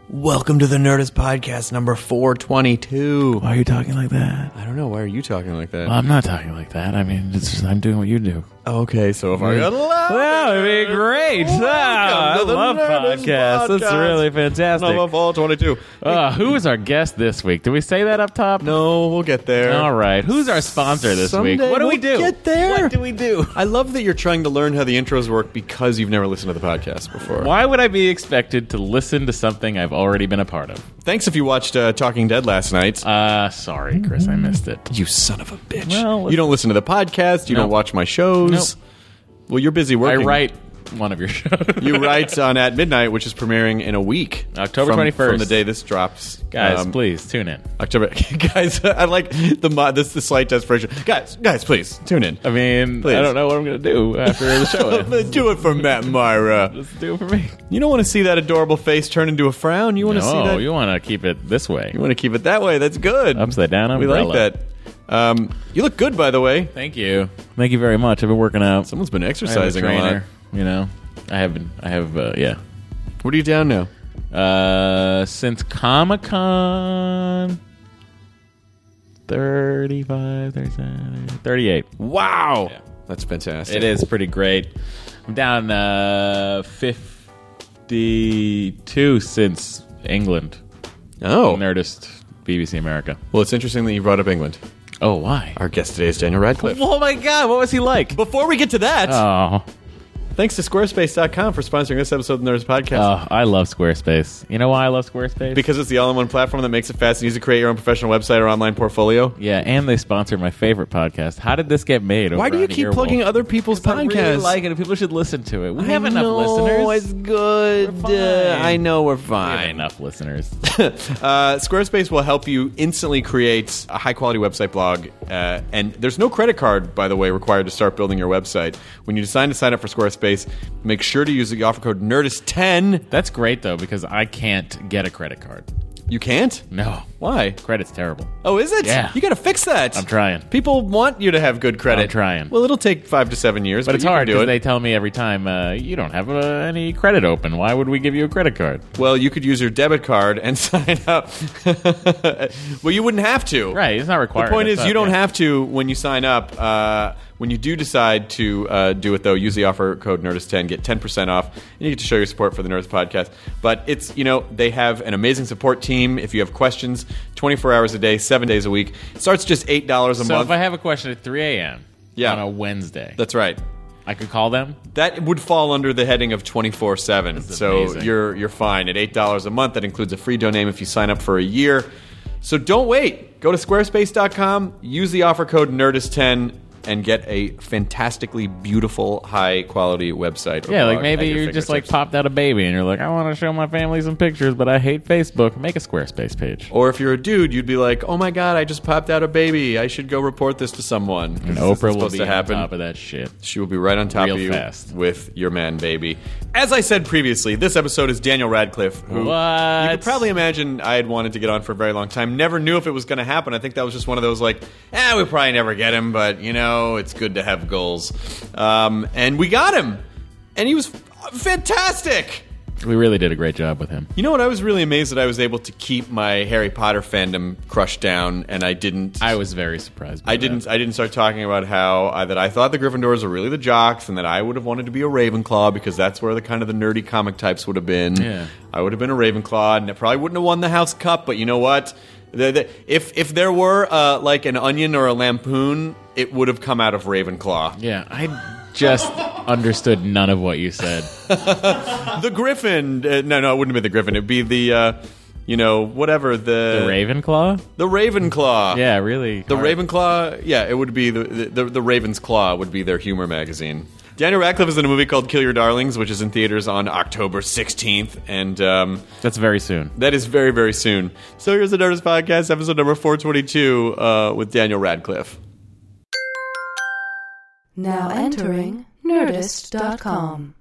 Welcome to the Nerdist Podcast number 422. Why are you talking like that? I don't know. Why are you talking like that? Well, I'm not talking like that. I mean, it's just, I'm doing what you do. Okay, so if I got That would be great. I love podcasts. That's really fantastic. Number 422. Who is our guest this week? Did we say that up top? No, we'll get there. All right. Who's our sponsor this week? What do we do? Get there. What do we do? I love that you're trying to learn how the intros work because you've never listened to the podcast before. Why would I be expected to listen to something I've already been a part of? Thanks if you watched Talking Dead last night. Sorry, Chris, I missed it. You son of a bitch. Well, you don't listen to the podcast. You don't watch my shows. Nope. Well, you're busy working. I write one of your shows. You write on At Midnight, which is premiering in a week. October 21st. From the day this drops. Guys, please, tune in. October. Guys, I like the slight desperation. Guys, please, tune in. I mean, please. I don't know what I'm going to do after the show ends. Do it for Matt Myra. Just do it for me. You don't want to see that adorable face turn into a frown. You want to see that. No, you want to keep it this way. You want to keep it that way. That's good. Upside down umbrella. We like that. You look good, by the way. Thank you. Thank you very much. I've been working out. Someone's been exercising I have a trainer, a lot. You know, I have, yeah. What are you down now? Since Comic-Con 35, 37, 38. Wow. Yeah. That's fantastic. It is pretty great. I'm down 52 since England. Oh. Nerdist, BBC America. Well, it's interesting that you brought up England. Oh, why? Our guest today is Daniel Radcliffe. Oh, my God. What was he like? Before we get to that... Oh. Thanks to Squarespace.com for sponsoring this episode of the Nerdist Podcast. Oh, I love Squarespace. You know why I love Squarespace? Because it's the all-in-one platform that makes it fast and easy to create your own professional website or online portfolio. Yeah, and they sponsor my favorite podcast. How did this get made? Why do you keep plugging other people's podcasts? I really like it. People should listen to it. We have enough listeners. No, it's good. We're fine. I know we're We have fine. enough listeners. Squarespace will help you instantly create a high-quality website blog. And there's no credit card, by the way, required to start building your website. When you decide to sign up for Squarespace, make sure to use the offer code NERDIST10. That's great, though, because I can't get a credit card. You can't? No. Why? Credit's terrible. Oh, is it? Yeah. You got to fix that. I'm trying. People want you to have good credit. I'm trying. Well, it'll take 5 to 7 years, But it's you can hard do because it. they tell me every time, you don't have any credit open. Why would we give you a credit card? Well, you could use your debit card and sign up. Well, you wouldn't have to. Right, it's not required. The point is, you don't have to when you sign up. When you do decide to do it, though, use the offer code NERDIST10, get 10% off, and you get to show your support for the Nerdist Podcast. But it's, they have an amazing support team. If you have questions, 24 hours a day, 7 days a week. It starts just $8 a month. So if I have a question at 3 a.m. on a Wednesday, that's right. I could call them? That would fall under the heading of 24/7. So amazing. you're fine. At $8 a month, that includes a free domain if you sign up for a year. So don't wait. Go to squarespace.com, use the offer code NERDIST10, and get a fantastically beautiful, high-quality website. Yeah, like maybe you just like popped out a baby and you're like, I want to show my family some pictures, but I hate Facebook. Make a Squarespace page. Or if you're a dude, you'd be like, oh my God, I just popped out a baby. I should go report this to someone. And Oprah will supposed be to on happen. top of that shit. She will be right on top Real of you fast. with your man baby. As I said previously, this episode is Daniel Radcliffe, who What? you could probably imagine I had wanted to get on for a very long time. Never knew if it was going to happen. I think that was just one of those like, we'll probably never get him, but it's good to have goals. And we got him. And he was fantastic. We really did a great job with him. You know what? I was really amazed that I was able to keep my Harry Potter fandom crushed down, and I didn't. I was very surprised by I didn't start talking about how that I thought the Gryffindors were really the jocks, and that I would have wanted to be a Ravenclaw because that's where the kind of the nerdy comic types would have been. Yeah. I would have been a Ravenclaw, and I probably wouldn't have won the House Cup. But you know what? If there were like an Onion or a Lampoon, it would have come out of Ravenclaw. Yeah, I just understood none of what you said. The Griffin. No, it wouldn't be the Griffin. It'd be the. Whatever The Ravenclaw? The Ravenclaw. Yeah, really. The Ravenclaw, it would be the Raven's Claw would be their humor magazine. Daniel Radcliffe is in a movie called Kill Your Darlings, which is in theaters on October 16th, and that's very soon. That is very, very soon. So here's the Nerdist Podcast, episode number 422, with Daniel Radcliffe. Now entering Nerdist.com.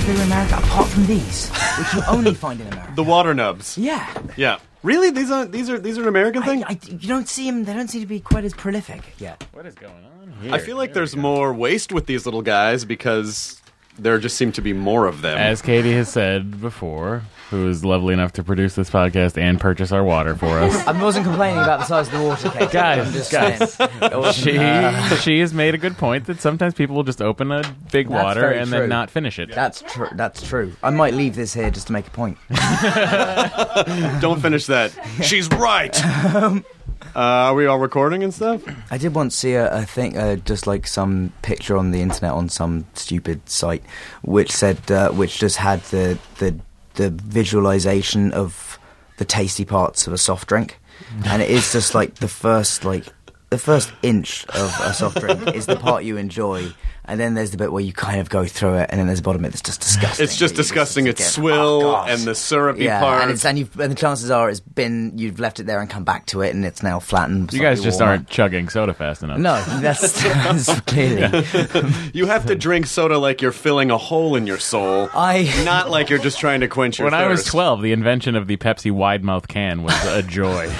bigger in America, apart from these, which you only find in America. The water nubs. Yeah. Yeah. Really? These are an American thing? You don't see them. They don't seem to be quite as prolific yet. What is going on here? I feel like there's more waste with these little guys because there just seem to be more of them. As Katie has said before, who is lovely enough to produce this podcast and purchase our water for us. I wasn't complaining about the size of the water cake. I'm just saying. She has made a good point that sometimes people will just open a big water very and true. then not finish it. That's true. That's true. I might leave this here just to make a point. Don't finish that. She's right. Are we all recording and stuff? I did once see a thing, just like some picture on the internet on some stupid site, which said, which just had the visualization of the tasty parts of a soft drink, and it is just like the first inch of a soft drink is the part you enjoy, and then there's the bit where you kind of go through it, and then there's the bottom bit that's just disgusting. It's just disgusting. It's swill and the syrupy part. And the chances are you've left it there and come back to it, and it's now flattened. You guys just aren't chugging soda fast enough. No, that's clearly. You have to drink soda like you're filling a hole in your soul, not like you're just trying to quench your When thirst. I was 12, the invention of the Pepsi wide mouth can was a joy.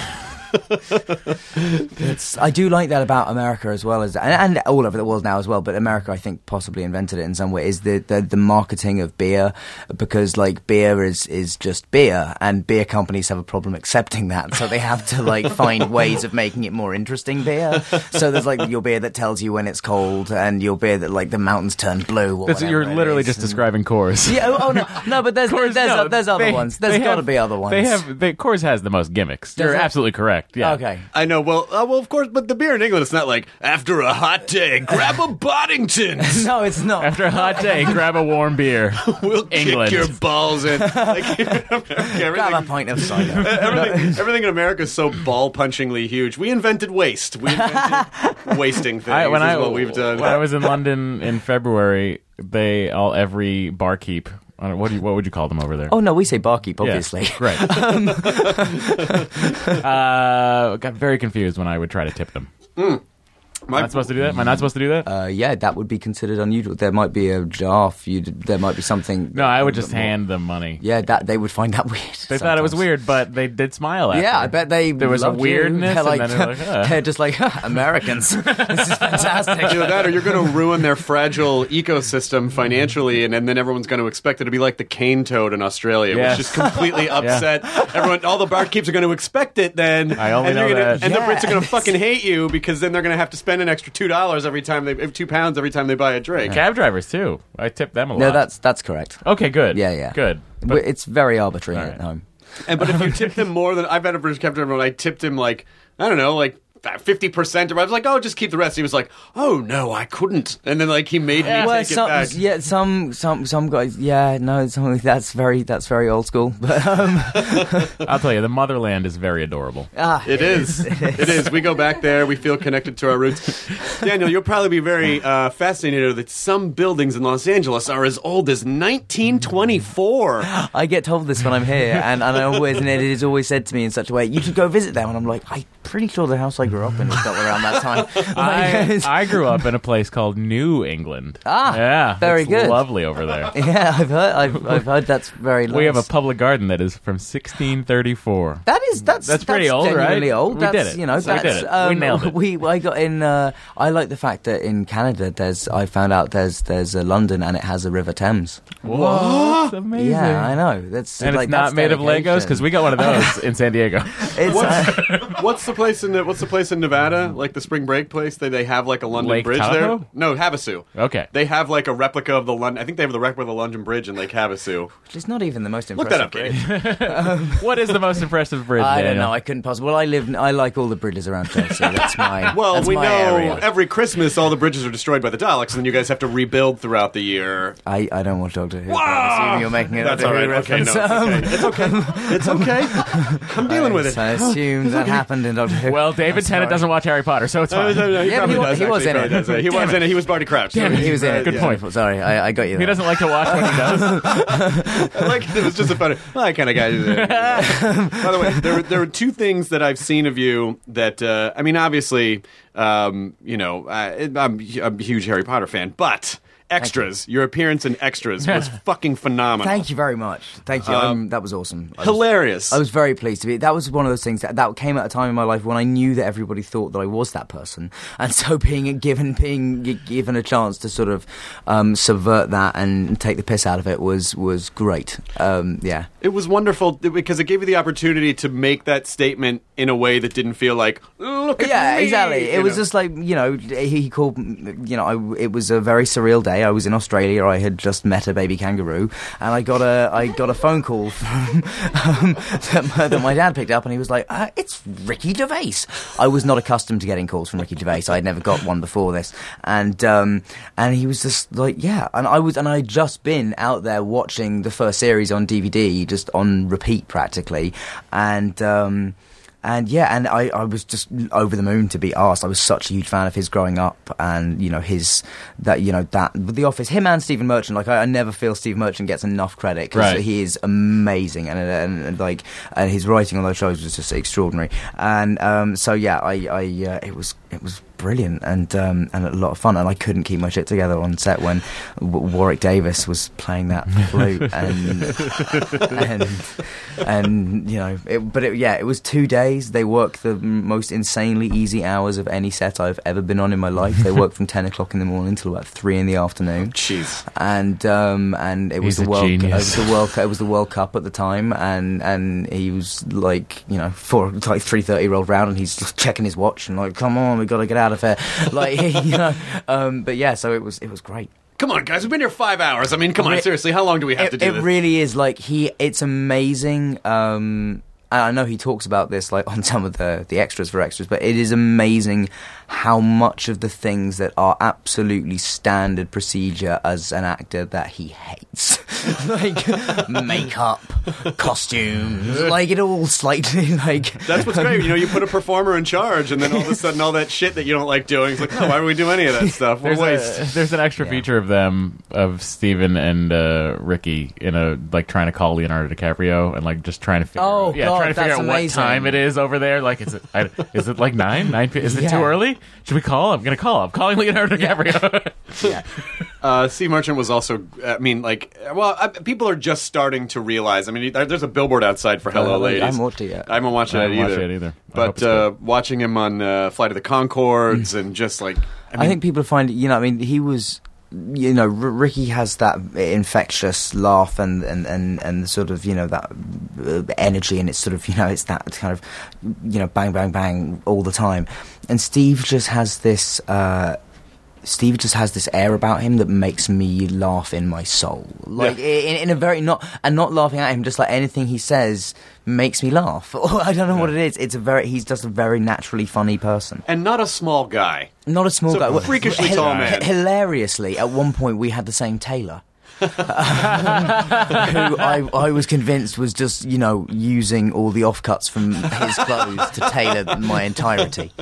I do like that about America as well as and all over the world now as well, but America I think possibly invented it in some way, is the marketing of beer, because like beer is just beer, and beer companies have a problem accepting that, so they have to like find ways of making it more interesting beer. So there's like your beer that tells you when it's cold, and your beer that like the mountains turn blue or whatever. You're literally just describing Coors. Yeah, no, but there's other ones. There's got to be other ones. Coors has the most gimmicks. You're absolutely correct. Yeah. Okay. I know. Well, of course, but the beer in England, it's not like after a hot day, grab a Boddington's. No, it's not. After a hot day, grab a warm beer. We'll England. kick your balls in. Grab a pint of cider. Everything in America is so ball-punchingly huge. We invented waste. We invented wasting things. What we've done. When I was in London in February, every barkeep. What would you call them over there? Oh no, we say barkeep, obviously. Yeah, right. Got very confused when I would try to tip them. Am I not supposed to do that? Am I not supposed to do that? Yeah, that would be considered unusual. There might be a jar. There might be something. No, I would just hand them money. Yeah, they would find that weird. They thought it was weird, but they did smile after. Yeah, I bet there was a weirdness. They're like, and then they're just like Americans. This is fantastic. Either that, or you're going to ruin their fragile ecosystem financially, and then everyone's going to expect it to be like the cane toad in Australia, which just completely upset everyone. All the barkeeps are going to expect it then. I only know that. And the Brits are going to fucking hate you because then they're going to have to spend an extra $2 every time £2 every time they buy a drink. Cab drivers too. I tip them a lot. No, that's correct. Okay, good. Yeah. Good. But it's very arbitrary at home. But if you tip them more than I've had a British cab driver, and I tipped him like 50%, or I was like, oh, just keep the rest. He was like, oh no, I couldn't, and then like he made me take it back. Yeah, some guys. Yeah, no, that's very old school. But I'll tell you, the motherland is very adorable. It is. It is. We go back there. We feel connected to our roots. Daniel, you'll probably be very fascinated that some buildings in Los Angeles are as old as 1924. I get told this when I'm here, and it is always said to me in such a way, you should go visit them, and I'm like, I'm pretty sure the house I grew up in was built around that time. I grew up in a place called New England. Yeah, very good. Lovely over there. Yeah, I've heard that's very nice. We have a public garden that is from 1634. That's pretty old, right? Old. We did it. You know, we did it. We nailed it. I got in. I like the fact that in Canada, I found out there's a London and it has a River Thames. What? That's amazing. Yeah, I know. And it's not made of Legos, because we got one of those in San Diego. What's the place in Nevada, like the spring break place? They have like a London Lake Bridge Tahoe? there. No, Havasu. Okay. They have like a replica of the London. I think they have the replica of the London Bridge in Lake Havasu. It's not even the most Look impressive that up, bridge. What is the most impressive bridge? I don't Daniel? know. I couldn't possibly. Well, I like all the bridges around Chelsea. That's my. Well, that's we my know area. every Christmas all the bridges are destroyed by the Daleks, and then you guys have to rebuild throughout the year. I don't watch Doctor Who. I'm assuming you're making it. That's all right. Okay, no, it's okay. It's okay. I'm dealing with it. I assume that happened in Doctor Who. Well, David Tennant doesn't watch Harry Potter, so it's fine. He was in it. He was in it. He was Barty Crouch. Damn it. He was in it. Good point. Sorry, I got you there. He doesn't like to watch when he does. Like it was just a funny. Well, I kind of got you there. By the way, there were two things that I've seen of you that I mean, obviously, I'm a huge Harry Potter fan, but Extras. Your appearance in Extras was fucking phenomenal. Thank you very much. Thank you. That was awesome. Hilarious. I was very pleased to be. That was one of those things that came at a time in my life when I knew that everybody thought that I was that person, and so being given a chance to sort of subvert that and take the piss out of it was great. Yeah, it was wonderful because it gave you the opportunity to make that statement in a way that didn't feel like, look at me. Exactly. It was just like, he called, it was a very surreal day. I was in Australia. I had just met a baby kangaroo, and I got a phone call from that my dad picked up, and he was like, "It's Ricky Gervais." I was not accustomed to getting calls from Ricky Gervais. I had never got one before this, and he was just like, "Yeah," and I'd just been out there watching the first series on DVD, just on repeat practically, and I was just over the moon to be asked. I was such a huge fan of his growing up, and The Office, him and Stephen Merchant. Like I never feel Steve Merchant gets enough credit because he is amazing, and his writing on those shows was just extraordinary. And it was brilliant and a lot of fun, and I couldn't keep my shit together on set when Warwick Davis was playing that flute, it was 2 days. They worked the most insanely easy hours of any set I've ever been on in my life. They worked from 10 o'clock in the morning till about 3 in the afternoon. Jeez. And it was it was the World Cup at the time, and he was like, 3:30 rolled round, and he's just checking his watch and like, come on, we got to get out of here, so it was great. Come on, guys, we've been here 5 hours. I mean, come on, seriously, how long do we have to do this? It really is it's amazing. I know he talks about this like on some of the extras for Extras, but it is amazing how much of the things that are absolutely standard procedure as an actor that he hates. Like makeup, costumes, like it all slightly like... That's what's great. You put a performer in charge, and then all of a sudden all that shit that you don't like doing, it's like, no, why would we do any of that stuff? We'll waste. There's an extra feature of Steven and Ricky trying to call Leonardo DiCaprio and like just trying to figure out what time it is over there. Like, is it like 9? Is it too early? Should we call? I'm I'm calling Leonardo DiCaprio. Steve Merchant was also, people are just starting to realize, there's a billboard outside for Hello Ladies. I haven't watched it yet. I haven't watched it either. But watching him on Flight of the Conchords and just like... I think people find, he was... Ricky has that infectious laugh and sort of, that energy, and it's sort of, it's that kind of, bang, bang, bang all the time. And Steve just has this air about him that makes me laugh in my soul. Like, in a very, not laughing at him, just like anything he says makes me laugh. I don't know what it is. He's just a very naturally funny person. And not a small guy. Not a small guy. Freakishly tall man. Hilariously, at one point we had the same tailor. Who I was convinced was just, using all the offcuts from his clothes to tailor my entirety.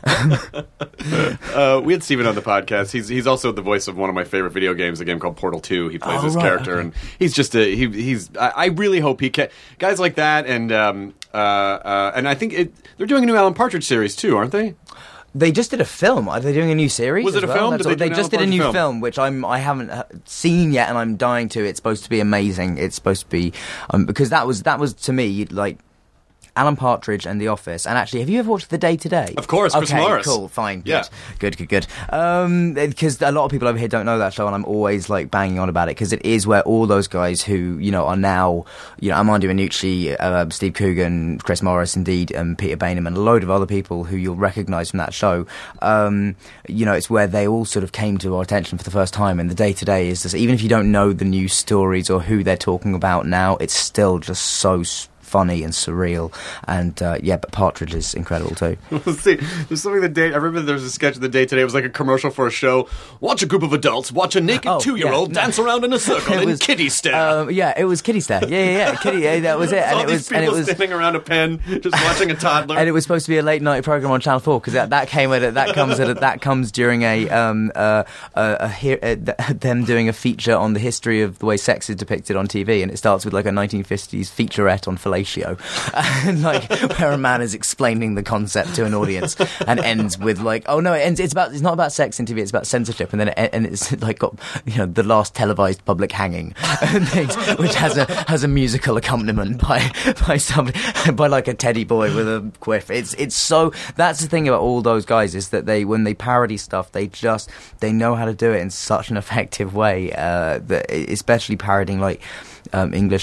We had Steven on the podcast. He's also the voice of one of my favorite video games, a game called Portal 2. He plays this character, and he's just I really hope he can... Guys like that, and I think they're doing a new Alan Partridge series too, aren't they? They just did a film. Are they doing a new series? Was it a film? They just did a new film, which I haven't seen yet, and I'm dying to. It's supposed to be amazing. It's supposed to be because that was to me like Alan Partridge and The Office. And actually, have you ever watched The Day Today? Of course, Chris Morris. Cool, fine, yeah. Good. Because a lot of people over here don't know that show, and I'm always like banging on about it because it is where all those guys who are now Armando Iannucci, Steve Coogan, Chris Morris, indeed, and Peter Bainham, and a load of other people who you'll recognise from that show. It's where they all sort of came to our attention for the first time. And The Day Today is just, even if you don't know the news stories or who they're talking about now, it's still just so funny and surreal, and but Partridge is incredible too. Let's see, there's something I remember there was a sketch of The Day Today. It was like a commercial for a show. Watch a group of adults watch a naked 2-year-old dance around in a circle in Kitty Stare. It was Kitty Stare. Yeah, Kitty. That was it. And it was standing around a pen, just watching a toddler. And it was supposed to be a late night program on Channel 4 because that comes during them doing a feature on the history of the way sex is depicted on TV, and it starts with like a 1950s featurette on fellatio fellatio, and like where a man is explaining the concept to an audience and ends with like, oh no, it's not about sex interview, it's about censorship, and then it's like got the last televised public hanging and things, which has a musical accompaniment by somebody, by like a teddy boy with a quiff. It's so, that's the thing about all those guys, is that when they parody stuff, they know how to do it in such an effective way, that especially parodying like English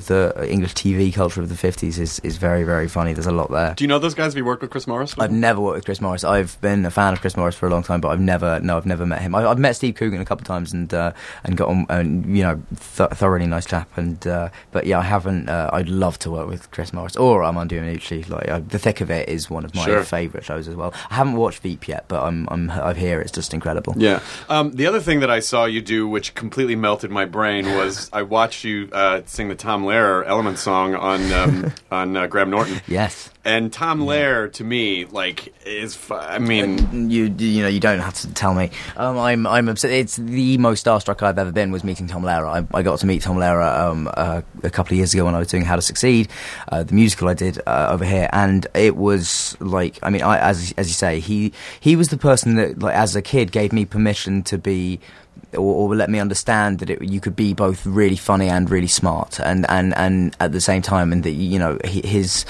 TV culture of the 50s is very, very funny. There's a lot there. Do you know those guys? Have you worked with Chris Morris? I've never worked with Chris Morris. I've been a fan of Chris Morris for a long time, but I've never met him. I've met Steve Coogan a couple of times and got on, and thoroughly nice chap. And but yeah, I haven't. I'd love to work with Chris Morris or Armando Iannucci. Like The Thick of It is one of my favourite shows as well. I haven't watched Veep yet, but I hear it's just incredible. Yeah. The other thing that I saw you do, which completely melted my brain, was I watched you sing the Tom Lehrer Elements song on Graham Norton. Yes. And Tom Lehrer, to me, like, is. I mean, you don't have to tell me. I'm upset. It's the most starstruck I've ever been was meeting Tom Lehrer. I got to meet Tom Lehrer a couple of years ago when I was doing How to Succeed, the musical I did over here, and it was like, I mean, as you say, he was the person that, like, as a kid, gave me permission to be. Or let me understand that you could be both really funny and really smart, and at the same time, and that his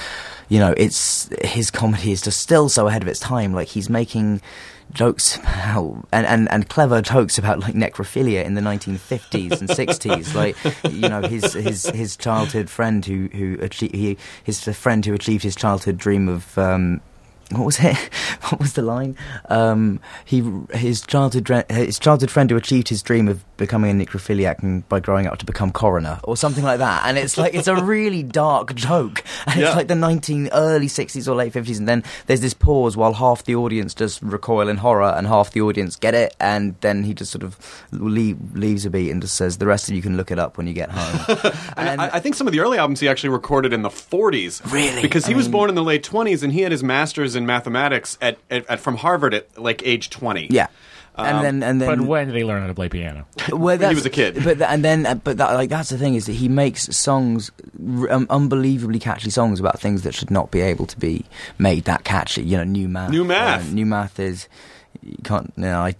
comedy is just still so ahead of its time. Like, he's making jokes about and clever jokes about like necrophilia in the 1950s and 60s. Like, his childhood friend who achieved his childhood dream of. What was it? What was the line? His childhood friend who achieved his dream of becoming a necrophiliac and by growing up to become coroner or something like that. And it's like, it's a really dark joke. And it's like the early 60s or late 50s, and then there's this pause while half the audience just recoil in horror and half the audience get it, and then he just sort of leaves a beat and just says, the rest of you can look it up when you get home. And I think some of the early albums he actually recorded in the 40s. Really? Because he was born in the late 20s, and he had his master's in mathematics from Harvard at like age 20. Yeah. And then, but when did he learn how to play piano? Well, he was a kid. That's the thing, is that he makes songs, unbelievably catchy songs about things that should not be able to be made that catchy. New Math. New Math is. You can't. I'm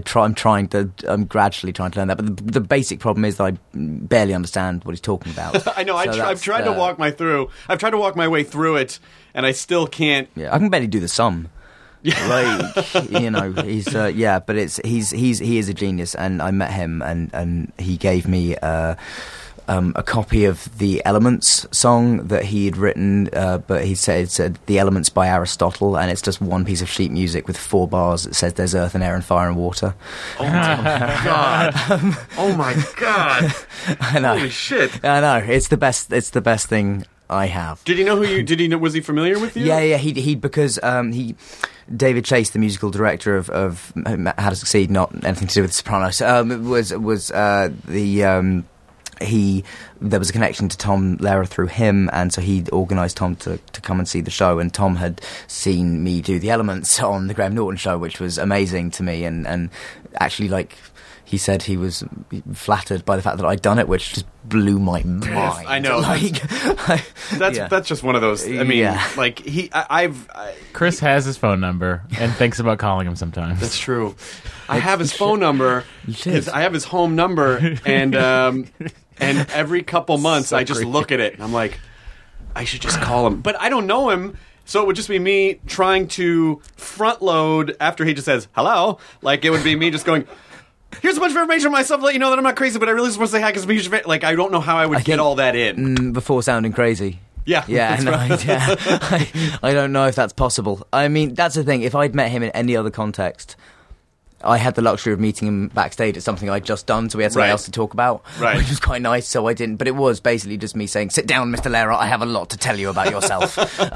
gradually trying to learn that, but the basic problem is that I barely understand what he's talking about. I know. I've tried to walk my way through it, and I still can't. Yeah, I can barely do the sum. Like, he's but he is a genius, and I met him, and he gave me a copy of the Elements song that he had written, but he said The Elements by Aristotle, and it's just one piece of sheet music with 4 bars that says there's earth and air and fire and water. Oh my god! Oh my god! I know. Holy shit! I know. It's the best thing I have. Did he know who you? Did he know? Was he familiar with you? Yeah. Because David Chase, the musical director of How to Succeed, not anything to do with The Sopranos, there was a connection to Tom Lehrer through him, and so he organised Tom to come and see the show, and Tom had seen me do the Elements on the Graham Norton show, which was amazing to me, and actually, like, he said he was flattered by the fact that I'd done it, which just blew my mind. I know. That's just one of those. I mean, like, Chris has his phone number and thinks about calling him sometimes. That's true. I have his phone number. I have his home number, and every couple months I just look at it and I'm like, I should just call him, but I don't know him. So it would just be me trying to front load after he just says hello. Like, it would be me just going, here's a bunch of information on myself to let you know that I'm not crazy, but I really just want to say hi because I'm a huge fan. Like, I don't know how I would get all that in. Before sounding crazy. Yeah. I don't know if that's possible. I mean, that's the thing. If I'd met him in any other context, I had the luxury of meeting him backstage at something I'd just done, so we had something else to talk about, which was quite nice, so I didn't. But it was basically just me saying, sit down, Mr. Lehrer, I have a lot to tell you about yourself.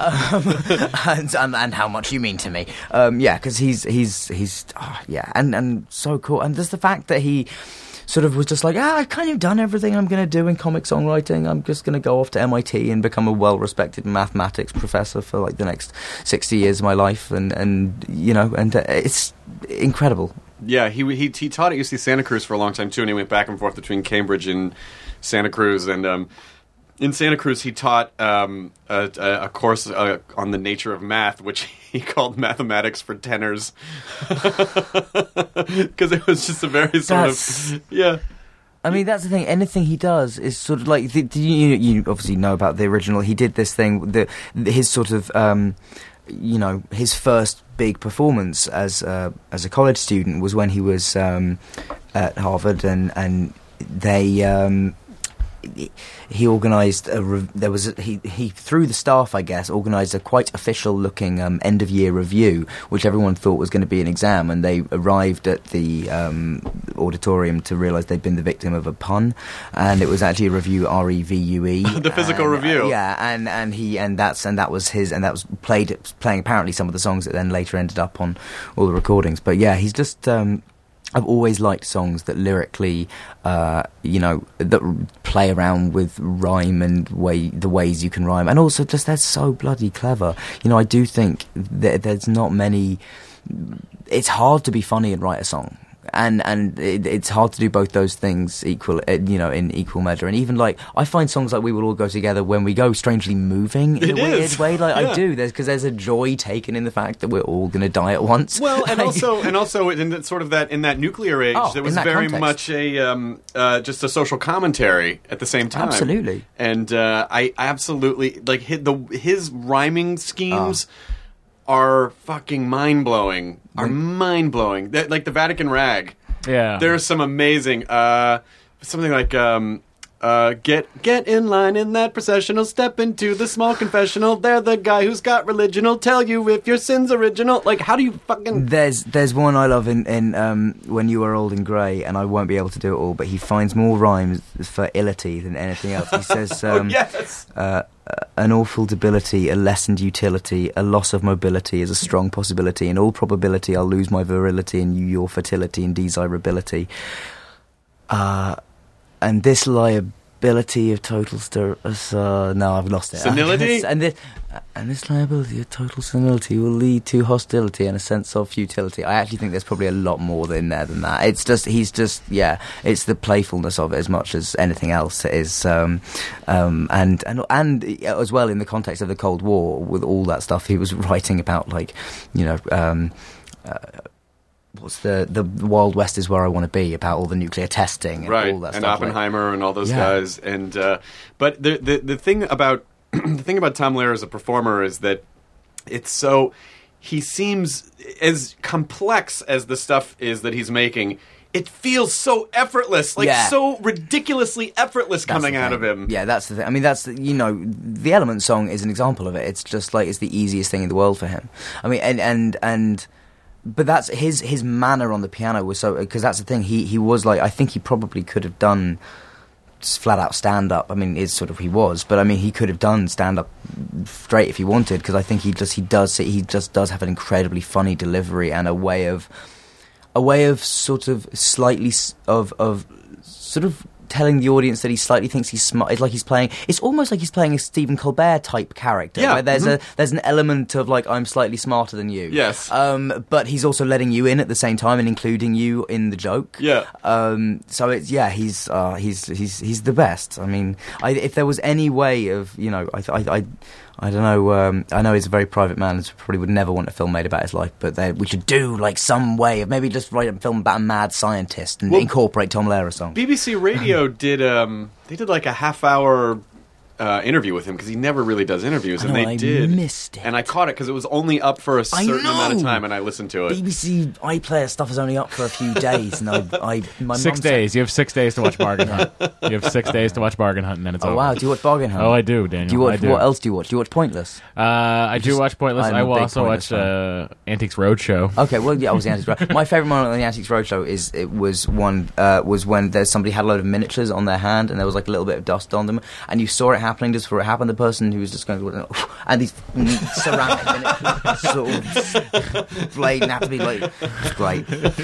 And how much you mean to me. Because he's and so cool. And there's the fact that he sort of was just like, I've kind of done everything I'm going to do in comic songwriting. I'm just going to go off to MIT and become a well-respected mathematics professor for like the next 60 years of my life, and it's incredible. Yeah, he taught at UC Santa Cruz for a long time too, and he went back and forth between Cambridge and Santa Cruz, and in Santa Cruz, he taught a course on the nature of math, which he called Mathematics for Tenors, because it was just a very sort of I mean, that's the thing. Anything he does is sort of like you obviously know about the original. He did this thing. His sort of his first big performance as a college student was when he was at Harvard, and they. He organised he through the staff, I guess, organised a quite official looking end of year review, which everyone thought was going to be an exam, and they arrived at the auditorium to realise they'd been the victim of a pun, and it was actually a review, REVUE, the physical review. That was playing apparently some of the songs that then later ended up on all the recordings. But yeah, he's just. I've always liked songs that lyrically, that play around with rhyme and the ways you can rhyme, and also just they're so bloody clever. I do think that there's not many. It's hard to be funny and write a song. And it's hard to do both those things equal, in equal measure. And even like I find songs like "We Will All Go Together" when we go strangely moving in a weird way. Like I do, because there's a joy taken in the fact that we're all going to die at once. Well, and also in that sort of in that nucler age, there was very much a just a social commentary at the same time. Absolutely, and I absolutely like his rhyming schemes. Are fucking mind-blowing. Mind-blowing. Like the Vatican Rag. Yeah. There's some amazing... something like... get in line in that processional, step into the small confessional. They're the guy who's got religion'll tell you if your sin's original. Like, how do you fucking... There's one I love in When You Are Old and Grey, and I won't be able to do it all, but he finds more rhymes for illity than anything else. He says... yes! An awful debility, a lessened utility, a loss of mobility is a strong possibility. In all probability, I'll lose my virility and you your fertility and desirability. And this liability of total no, I've lost it. Senility? And this liability of total senility will lead to hostility and a sense of futility. I actually think there's probably a lot more in there than that. It's just, it's the playfulness of it as much as anything else. It is, and as well in the context of the Cold War, with all that stuff he was writing about, like, what's the Wild West is where I want to be, about all the nuclear testing and all that stuff. And Oppenheimer and all those guys. And but the thing about the thing about Tom Lehrer as a performer is that it's so he seems as complex as the stuff is that he's making. It feels so effortless, so ridiculously effortless coming out of him. Yeah, that's the thing. I mean, that's the Element song is an example of it. It's just like it's the easiest thing in the world for him. I mean, and but that's his manner on the piano was so, because that's the thing. He was like, I think he probably could have done flat out stand up. I mean, he was, but I mean, he could have done stand up straight if he wanted, because I think he just does have an incredibly funny delivery and a way of sort of slightly of sort of telling the audience that he slightly thinks he's smart. It's like it's almost like he's playing a Stephen Colbert type character, where there's an element of like, I'm slightly smarter than you. Yes. But he's also letting you in at the same time and including you in the joke. Yeah. So it's he's the best. I mean, if there was any way of, I don't know. I know he's a very private man and probably would never want a film made about his life, but we should do like some way of maybe just write a film about a mad scientist and incorporate Tom Lehrer songs. BBC Radio did like a half-hour interview with him, because he never really does interviews, and they did. Missed it, and I caught it because it was only up for a certain amount of time, and I listened to it. BBC iPlayer stuff is only up for a few days, and my 6 days. You have 6 days to watch Bargain Hunt. You have 6 days to watch Bargain Hunt, and then it's over. Oh wow! Do you watch Bargain Hunt? Oh, I do, Daniel. What else do you watch? Do you watch Pointless? I do watch Pointless. I will also watch Antiques Roadshow. Okay, well, yeah, I was the Antiques Roadshow. My favourite moment on the Antiques Roadshow was when there's somebody had a load of miniatures on their hand, and there was like a little bit of dust on them, and you saw it happening just before it happened. The person who was just going, and these ceramic miniatures sort of blatant have to be like, it's great.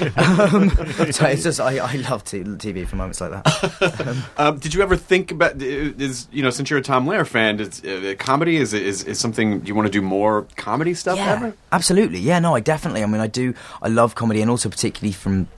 So it's just I love TV for moments like that. Did you ever think about since you're a Tom Lehrer fan, comedy is something, do you want to do more comedy stuff ever? Absolutely. Yeah, no, I definitely. I mean, I love comedy, and also particularly from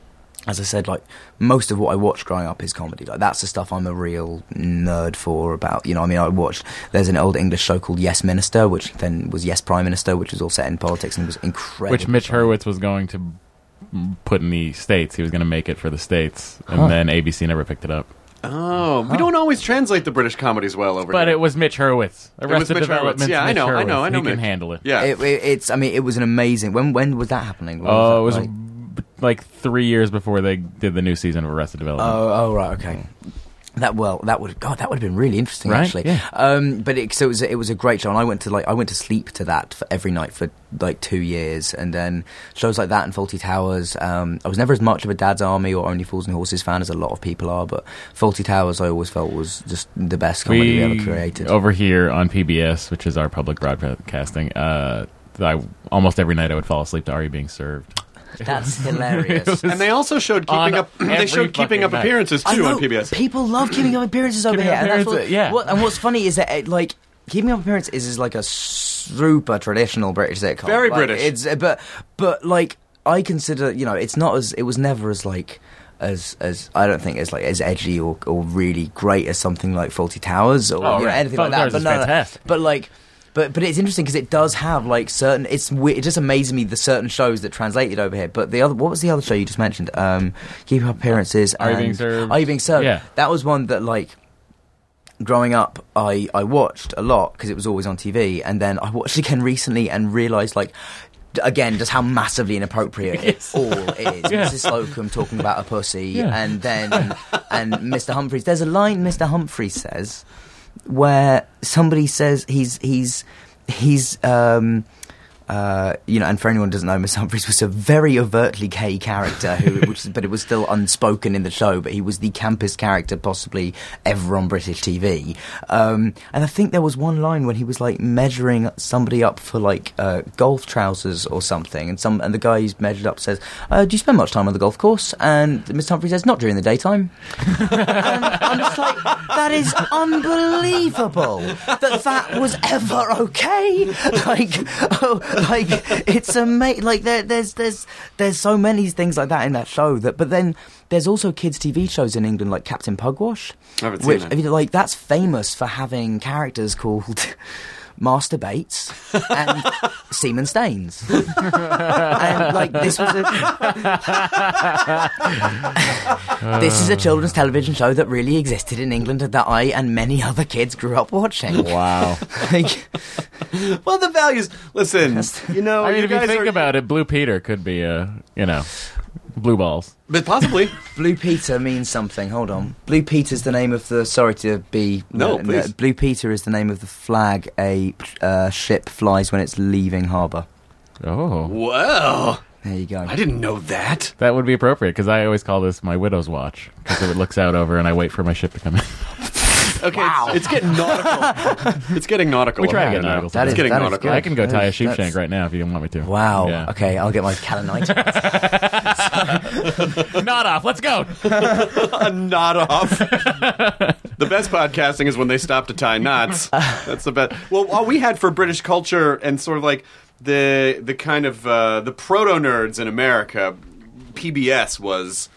as I said, like most of what I watched growing up is comedy. Like that's the stuff I'm a real nerd for. About, you know, I mean, there's an old English show called Yes Minister, which then was Yes Prime Minister, which was all set in politics and was incredible. Which Mitch Hurwitz was going to put in the States. He was going to make it for the States, and then ABC never picked it up. Oh, we don't always translate the British comedies well over here. But it was Mitch Hurwitz. Arrested Development. Yeah, I know. He Mitch can handle it. Yeah, it was an amazing. When was that happening? It was like 3 years before they did the new season of Arrested Development. Oh, right, okay. That would have been really interesting, right? Actually. Yeah. But it was a great show, and I went to sleep to that every night for like 2 years, and then shows like that and Fawlty Towers. I was never as much of a Dad's Army or Only Fools and Horses fan as a lot of people are, but Fawlty Towers I always felt was just the best comedy we ever created. Over here on PBS, which is our public broadcasting, almost every night I would fall asleep to Are You Being Served? That's hilarious. And they also showed Keeping Up. They showed Keeping Up Appearances too on PBS. People love Keeping Up Appearances over here. And what's funny is that like Keeping Up Appearances is like a super traditional British sitcom. Very like, British. But like I consider, you know, it was never as like as I don't think as edgy or really great as something like Fawlty Towers or anything like that. But fantastic. But it's interesting because it does have like certain. It just amazes me the certain shows that translated over here. But what was the other show you just mentioned? Keeping Up Appearances. Are You Being Served? Are You Being Served? Yeah, that was one that like growing up I watched a lot because it was always on TV, and then I watched it again recently and realised like. Again, just how massively inappropriate it all is. Mrs. Slocum talking about a pussy, and then and Mr. Humphries. There's a line Mr. Humphries says where somebody says he's you know, and for anyone who doesn't know, Miss Humphries was a very overtly gay character but it was still unspoken in the show, but he was the campest character possibly ever on British TV. And I think there was one line when he was like measuring somebody up for like golf trousers or something, and the guy he's measured up says, do you spend much time on the golf course? And Miss Humphries says, not during the daytime. And I'm just like, that is unbelievable that was ever okay. Like it's amazing. Like there's so many things like that in that show. But then there's also kids' TV shows in England like Captain Pugwash, I haven't seen it. Like that's famous for having characters called Master Bates and Seaman Staines. And like this is a children's television show that really existed in England that I and many other kids grew up watching. Wow. Well, the values. Listen, you know. I mean, if you think about it, Blue Peter could be blue balls. But possibly. Blue Peter means something. Hold on. Blue Peter's the name of the. Sorry to be. No, please. Blue Peter is the name of the flag a ship flies when it's leaving harbour. Oh. Well. There you go. I didn't know that. That would be appropriate because I always call this my widow's watch because it looks out over and I wait for my ship to come in. Okay, wow. It's getting nautical. It's getting nautical. We try to get nautical. It's getting nautical. I can go tie a sheepshank right now if you want me to. Wow. Yeah. Okay, I'll get my calamite. Knot off. Let's go. A knot off. The best podcasting is when they stop to tie knots. That's the best. Well, all we had for British culture and sort of like the kind of the proto nerds in America, PBS was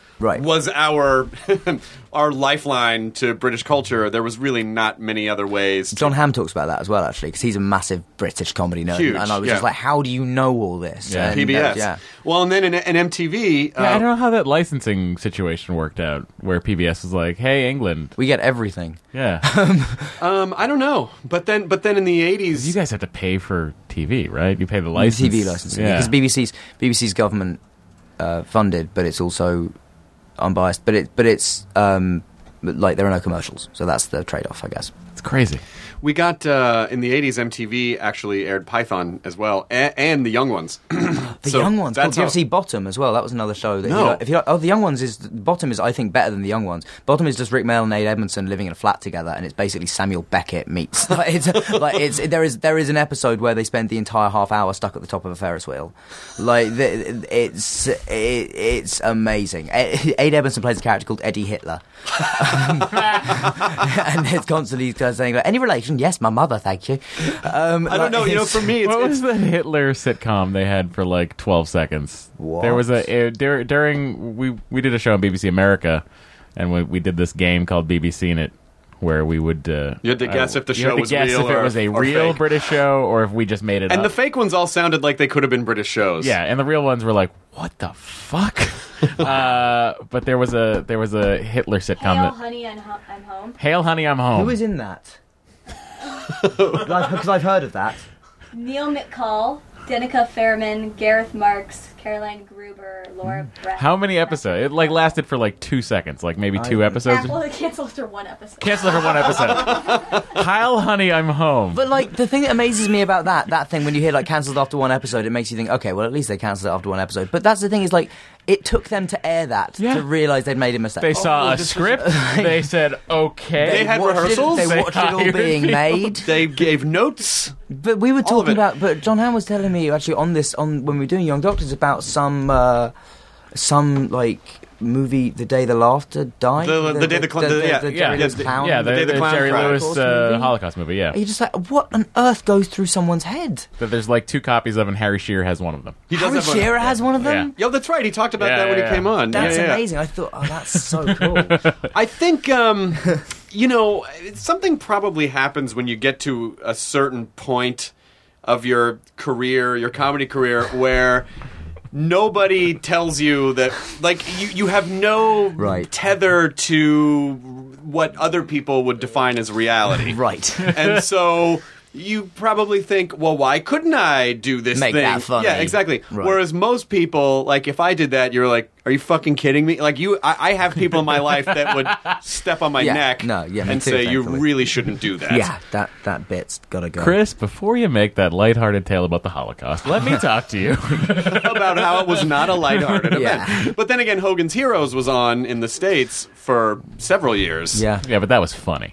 our lifeline to British culture. There was really not many other ways. John Hamm talks about that as well, actually, because he's a massive British comedy nerd. Huge, and I was just like, how do you know all this? Yeah. And, PBS. Well, and then in MTV... I don't know how that licensing situation worked out, where PBS was like, hey, England. We get everything. Yeah. I don't know. But then in the 80s... You guys have to pay for TV, right? You pay the license. TV licensing. Yeah. Because BBC's government funded, but it's also... unbiased, but it's like there are no commercials, so that's the trade-off, I guess. It's crazy. We got in the 80s, MTV actually aired Python as well, and The Young Ones. The Young Ones. Did you ever see Bottom as well? That was another show. That no. The Young Ones Bottom is I think better than The Young Ones. Bottom is just Rick Mayall and Nate Edmondson living in a flat together, and it's basically Samuel Beckett meets. There is an episode where they spend the entire half hour stuck at the top of a Ferris wheel. Like it's amazing. Nate Edmondson plays a character called Eddie Hitler, and it's constantly does anything. Any relation? Yes, my mother, thank you. I don't know. For me, what was the Hitler sitcom they had for like 12 seconds? What? There was during we did a show on BBC America, and we did this game called BBCing It, where we would you had to guess if the show was real, if it was a real fake. British show, or if we just made it and up. the fake ones all sounded like they could have been British shows. Yeah, and the real ones were like, what the fuck? But there was a Hitler sitcom. Hail, honey, I'm home. Hail, honey, I'm home. Who is in that? Because I've heard of that. Neil McCall, Danica Fairman, Gareth Marks, Caroline Gruber, Laura Brett. How many episodes? It like lasted for like 2 seconds, like maybe 2 episodes. Well, they canceled after 1 episode. Cancel it for 1 episode. Hail, honey, I'm home. But like the thing that amazes me about that thing, when you hear like cancelled after 1 episode, it makes you think, okay, well at least they cancelled it after 1 episode. But that's the thing, is like it took them to air that to realise they'd made a mistake. They saw a script. They said, okay. They had rehearsals. They watched it all being made. They gave notes. But we were talking about. But John Hamm was telling me actually on when we were doing Young Doctors about some like movie, The Day the Laughter Died. The Day the Clown. The Jerry Lewis Holocaust movie. Yeah. You're just like, what on earth goes through someone's head? That there's like 2 copies of, and Harry Shearer has one of them. Harry Shearer has one of them. Yo, that's right. He talked about that when he came on. That's amazing. I thought, that's so cool. I think something probably happens when you get to a certain point of your career, your comedy career, where nobody tells you that, like, you have no tether to what other people would define as reality. Right. And so you probably think, well, why couldn't I do this Make thing? that funny. Yeah, exactly. Right. Whereas most people, like, if I did that, you're like, are you fucking kidding me? Like, I have people in my life that would step on my neck and say, you really shouldn't do that. Yeah, that bit's gotta go. Chris, before you make that lighthearted tale about the Holocaust, let me talk to you about how it was not a lighthearted event. But then again, Hogan's Heroes was on in the States for several years. Yeah, but that was funny.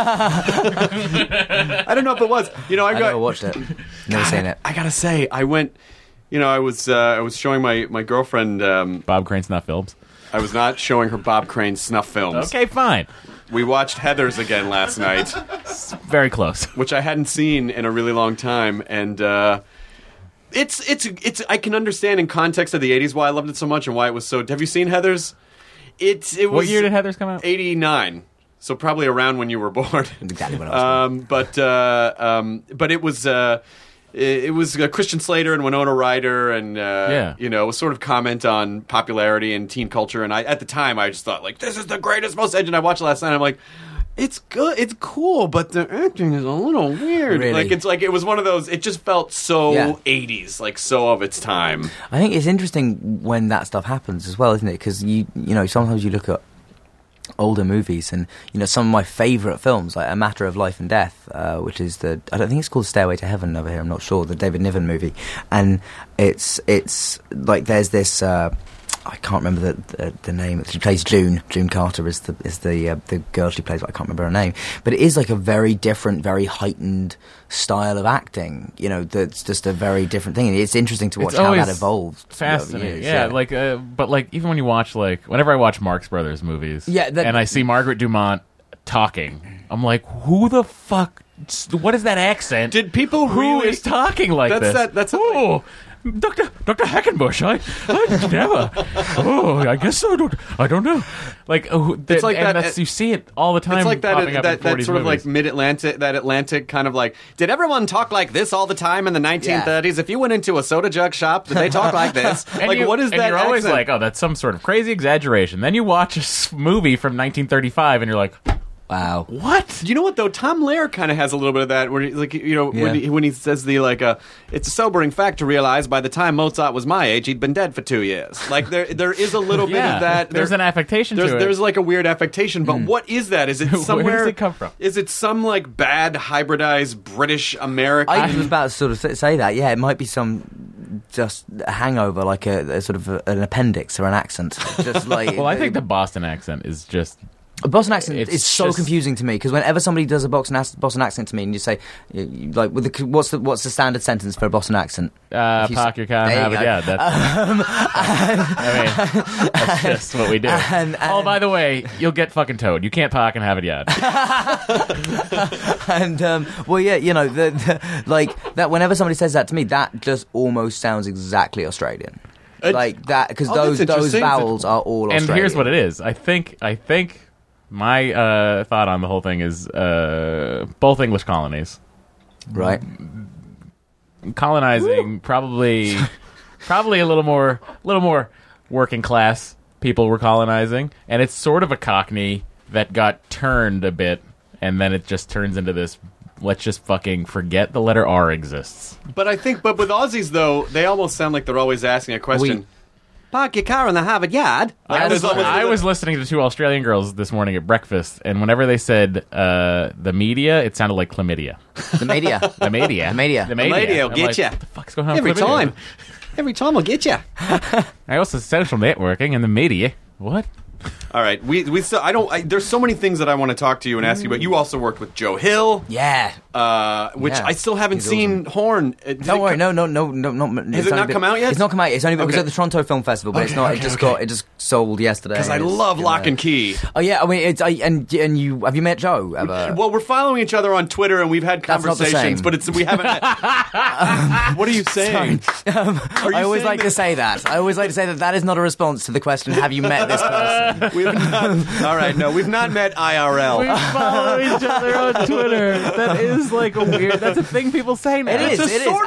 I don't know if it was. I never watched it. Never seen it. I gotta say, I went. I was showing my girlfriend Bob Crane snuff films. I was not showing her Bob Crane snuff films. Okay, fine. We watched Heathers again last night. Very close. Which I hadn't seen in a really long time, and it's. I can understand in context of the '80s why I loved it so much and why it was so. Have you seen Heathers? It was. What year did Heathers come out? '89. So probably around when you were born. Exactly when I was born. But it was. It was Christian Slater and Winona Ryder, and it was sort of comment on popularity and teen culture. And at the time, I just thought, like, this is the greatest, most edgy. And I watched it last night. And I'm like, it's good, it's cool, but the acting is a little weird. Really? Like, it's like it was one of those. It just felt so 80s, like so of its time. I think it's interesting when that stuff happens as well, isn't it? Because you sometimes you look at older movies, and some of my favourite films, like A Matter of Life and Death, which is I don't think it's called Stairway to Heaven over here, I'm not sure, the David Niven movie, and it's like there's this I can't remember the name. She plays June Carter is the girl she plays, but I can't remember her name. But it is like a very different, very heightened style of acting. That's just a very different thing. And it's interesting to watch how that evolved. Fascinating, but like even when you watch, like, whenever I watch Marx Brothers movies, and I see Margaret Dumont talking, I'm like, who the fuck? What is that accent? Did people who is talking like this? That's Dr. Hackenbush, I never. Oh, I guess so. I don't know. Like, it's like that. You see it all the time. It's like that sort movies. of like mid-Atlantic, that Atlantic kind of like. Did everyone talk like this all the time in the 1930s? Yeah. If you went into a soda jug shop, did they talk like this? What is that? And you're always like, oh, that's some sort of crazy exaggeration. Then you watch a movie from 1935, and you're like, wow. What? You know what though? Tom Lehrer kind of has a little bit of that, where when he says it's a sobering fact to realize by the time Mozart was my age, he'd been dead for 2 years. Like there is a little bit of that. There's an affectation to it. There's like a weird affectation, but what is that? Is it somewhere? Where does it come from? Is it some like bad hybridized British American? I was about to sort of say that. Yeah, it might be some just hangover, like a sort of an appendix or an accent. Just like well, I think the Boston accent is just. A Boston accent is so confusing to me because whenever somebody does a Boston accent to me, and you say, like, what's the standard sentence for a Boston accent? Park your car and have it. Yeah, that's just what we do. Oh, by the way, you'll get fucking towed. You can't park and have it yet. And well, yeah, you know, like that. Whenever somebody says that to me, that just almost sounds exactly Australian. Like that, because those vowels are all Australian. And here's what it is. I think my thought on the whole thing is both English colonies. Right. Colonizing probably a little more working class people were colonizing, and it's sort of a Cockney that got turned a bit, and then it just turns into this. Let's just fucking forget the letter R exists. But I think, with Aussies though, they almost sound like they're always asking a question. Park your car in the Harvard Yard. I was listening to two Australian girls this morning at breakfast, and whenever they said the media, it sounded like chlamydia. The media. The media. The media. The media will get you. What the fuck's going on every with time? Every time I'll get you. I also social networking and the media. What? All right, we still. There's so many things that I want to talk to you and ask you about. You also worked with Joe Hill, yeah, which I still haven't seen. Awesome. Horn. Don't worry, no. Has it not come out yet? It's not come out yet. It's only it was at the Toronto Film Festival, but it's not. It just sold yesterday. Because I love Lock and Key. Oh yeah, I mean, and you have you met Joe ever? Well, we're following each other on Twitter and we've had conversations, but we haven't. What are you saying? I always like to say that. That is not a response to the question. Have you met this person? All right, no, we've not met IRL. We follow each other on Twitter. That is like a weird. That's a thing people say now. It is.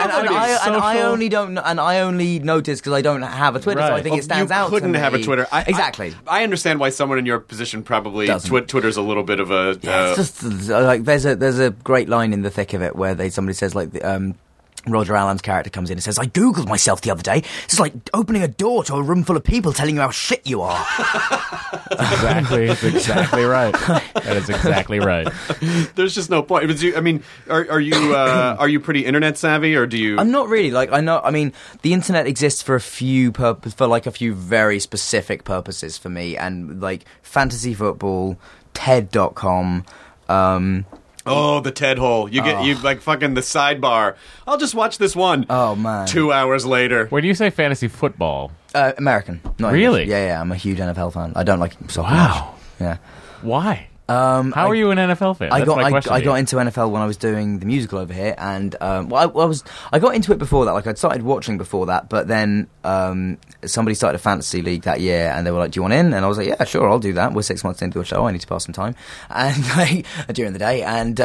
I only notice because I don't have a Twitter, so I think it stands out. You couldn't have a Twitter. Exactly. I understand why someone in your position probably Twitter's a little bit of a. It's just like there's a great line in the thick of it where somebody says like. Roger Allam's character comes in and says, I Googled myself the other day. It's like opening a door to a room full of people telling you how shit you are. It's exactly right. That is exactly right. There's just no point. I mean, are you pretty internet savvy, or do you? I'm not really. Like, I mean, the internet exists for a few very specific purposes for me, and like fantasy football, TED.com, oh, the TED hole. You like fucking the sidebar. I'll just watch this one. Oh, man. 2 hours later. When you say fantasy football? American. Not really? English. Yeah, I'm a huge NFL fan. I don't like soccer much. Yeah. Why? How are you an NFL fan? I got into NFL when I was doing the musical over here, and I got into it before that. Like I'd started watching before that, but then somebody started a fantasy league that year, and they were like, "Do you want in?" And I was like, "Yeah, sure, I'll do that." We're 6 months into a show. I need to pass some time, and during the day, and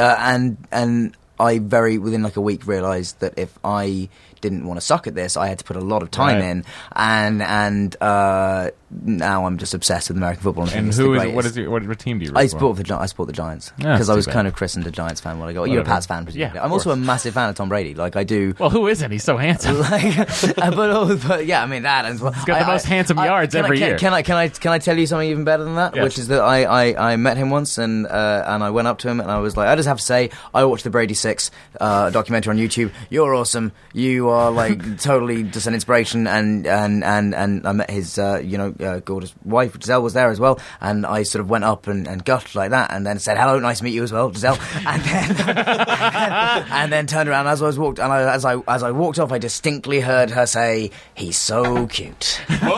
I within like a week realised that if I didn't want to suck at this, I had to put a lot of time in, and now I'm just obsessed with American football. And what team do you root for? I support the Giants because I was kind of christened a Giants fan when I got. You're a Pats fan, presumably. Yeah, I'm also a massive fan of Tom Brady. Like I do. Well, who isn't? He's so handsome. but yeah, I mean that as well. He's got the most handsome yards every year. Can I tell you something even better than that? Yes. Which is that I met him once and I went up to him and I was like, I just have to say, I watched the Brady 6 documentary on YouTube. You're awesome. You are like totally just an inspiration. And I met his gorgeous wife Giselle was there as well, and I sort of went up and gushed like that, and then said, "Hello, nice to meet you as well, Giselle." And then turned around as I walked off. I distinctly heard her say, "He's so cute."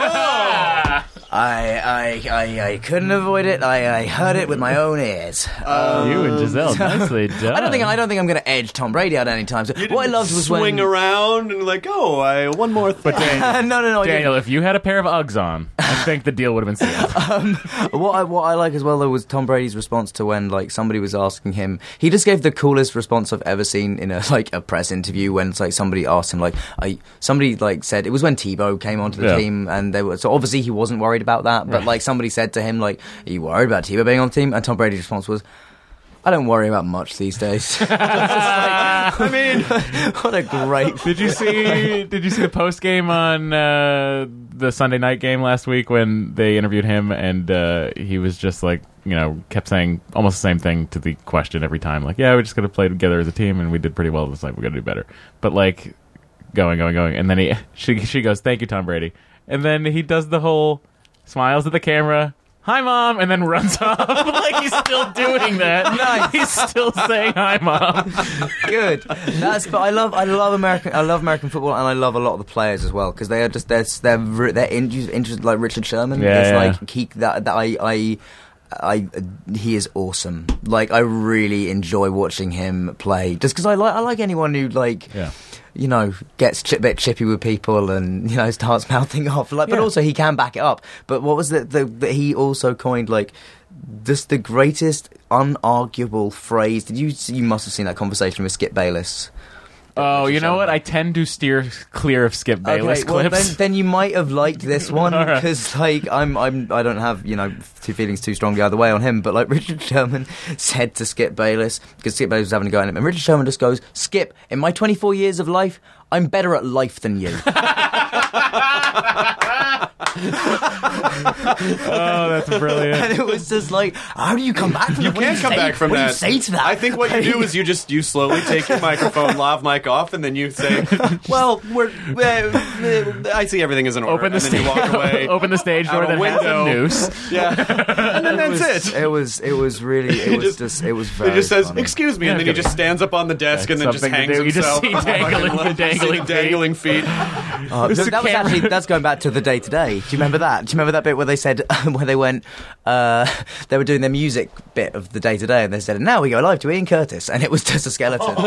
I couldn't avoid it. I heard it with my own ears. You and Giselle, nicely done. I don't think I'm going to edge Tom Brady out anytime soon. What I loved was swing around and like, one more thing. But no, Daniel, if you had a pair of Uggs on, I think the deal would have been sealed. What I like as well though was Tom Brady's response to when like somebody was asking him. He just gave the coolest response I've ever seen in a press interview when it's like somebody asked him somebody said it was when Tebow came onto the team and they were so obviously he wasn't worried about that, but like somebody said to him like, "Are you worried about Tebow being on the team?" And Tom Brady's response was, "I don't worry about much these days." I mean, what a great. Did you see the post game on the Sunday night game last week when they interviewed him and he was just like, kept saying almost the same thing to the question every time, like, "Yeah, we're just gonna play together as a team and we did pretty well this night. We're gonna do better." But like going, and then she goes, "Thank you, Tom Brady," and then he does the whole smiles at the camera, "Hi, Mom," and then runs off. Like he's still doing that. Nice. He's still saying, "Hi, Mom." Good. But I love American football, and I love a lot of the players as well because they are just they're interested, like Richard Sherman. He is awesome. Like I really enjoy watching him play, just because I like anyone who gets a bit chippy with people and starts mouthing off. But also he can back it up. But what was he also coined like just the greatest unarguable phrase? You must have seen that conversation with Skip Bayless. Oh, you know what? I tend to steer clear of Skip Bayless clips. Well, then you might have liked this one because, I don't have two feelings too strongly either way on him. But like Richard Sherman said to Skip Bayless, because Skip Bayless was having a go at him, and Richard Sherman just goes, "Skip, in my 24 years of life, I'm better at life than you." Oh, that's brilliant. And it was just like, how do you come back from that? You can't come back from that. What do you say to that? I think what you do is you slowly take your microphone, lav mic off, and then you say, "Well, I see everything is in order." Open the and then you walk away. Open the stage door, then has a noose. Yeah, and then that's it. It was really. It was very. He just says, funny. "Excuse me," and then he just stands up on the desk and then just hangs himself. You just see dangling feet. That's going back to the day to day. Do you remember that? Do you remember that bit where they said where they went? They were doing their music bit of the day to day, and they said, "And now we go live to Ian Curtis," and it was just a skeleton.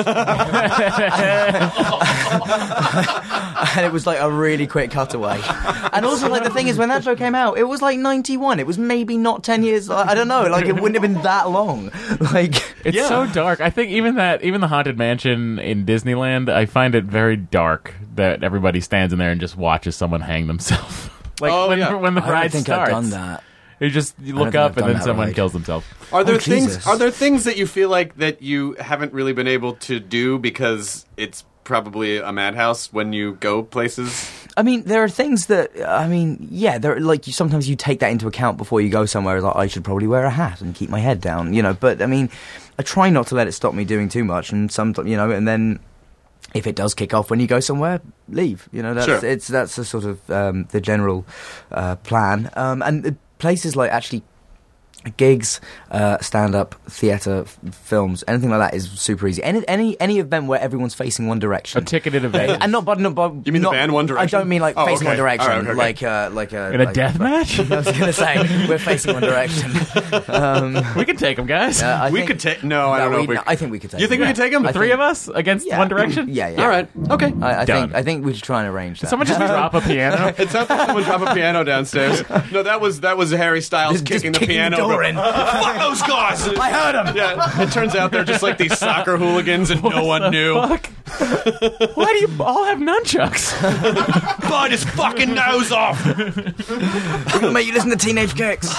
And it was like a really quick cutaway. And also, like the thing is, when that show came out, it was like 91. It was maybe not 10 years. I don't know. Like it wouldn't have been that long. Like it's so dark. I think even the Haunted Mansion in Disneyland, I find it very dark that everybody stands in there and just watches someone hang themselves. Like when the ride starts. I've done that. You look up and then someone kills themselves. Are there things that you feel like that you haven't really been able to do because it's probably a madhouse when you go places? I mean, there are things that there like sometimes you take that into account before you go somewhere. Like I should probably wear a hat and keep my head down, But I mean, I try not to let it stop me doing too much, and sometimes and then. If it does kick off when you go somewhere, leave. That's the sort of the general plan. And places like actually gigs, stand-up, theatre, films, anything like that is super easy. Any event where everyone's facing one direction, a ticketed event, and not. You mean the band One Direction? I don't mean facing one direction, right, okay. like a in a death match. I was going to say we're facing one direction. We can take them, guys. We could take. No, I don't know. I think we could take. You think we could take them? The three of us against One Direction? Yeah. All right. Okay. I think we should try and arrange that. Did someone just drop a piano? It sounds like someone dropped a piano downstairs. No, that was Harry Styles kicking the piano door in. Fuck those guys! I heard him. Yeah, it turns out they're just like these soccer hooligans, and no one knew. Fuck? Why do you all have nunchucks? Bite his fucking nose off! We're gonna make you listen to Teenage Kicks.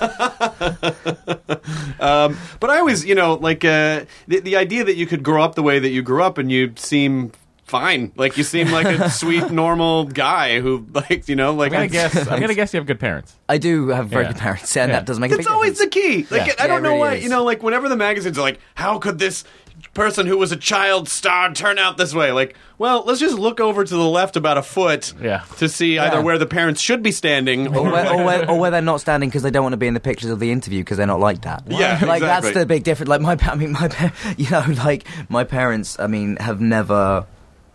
But I always, the idea that you could grow up the way that you grew up and you seem fine. Like, you seem like a sweet, normal guy who, like, I'm gonna guess you have good parents. I do have very good parents, and that does make a big difference. That's always the key. Like, I don't know why, is. like, whenever the magazines are like, how could this person who was a child star turn out this way? Like, well, let's just look over to the left about a foot to see either where the parents should be standing or where they're not standing because they don't want to be in the pictures of the interview because they're not like that. Yeah, like exactly. That's the big difference. Like my parents, have never.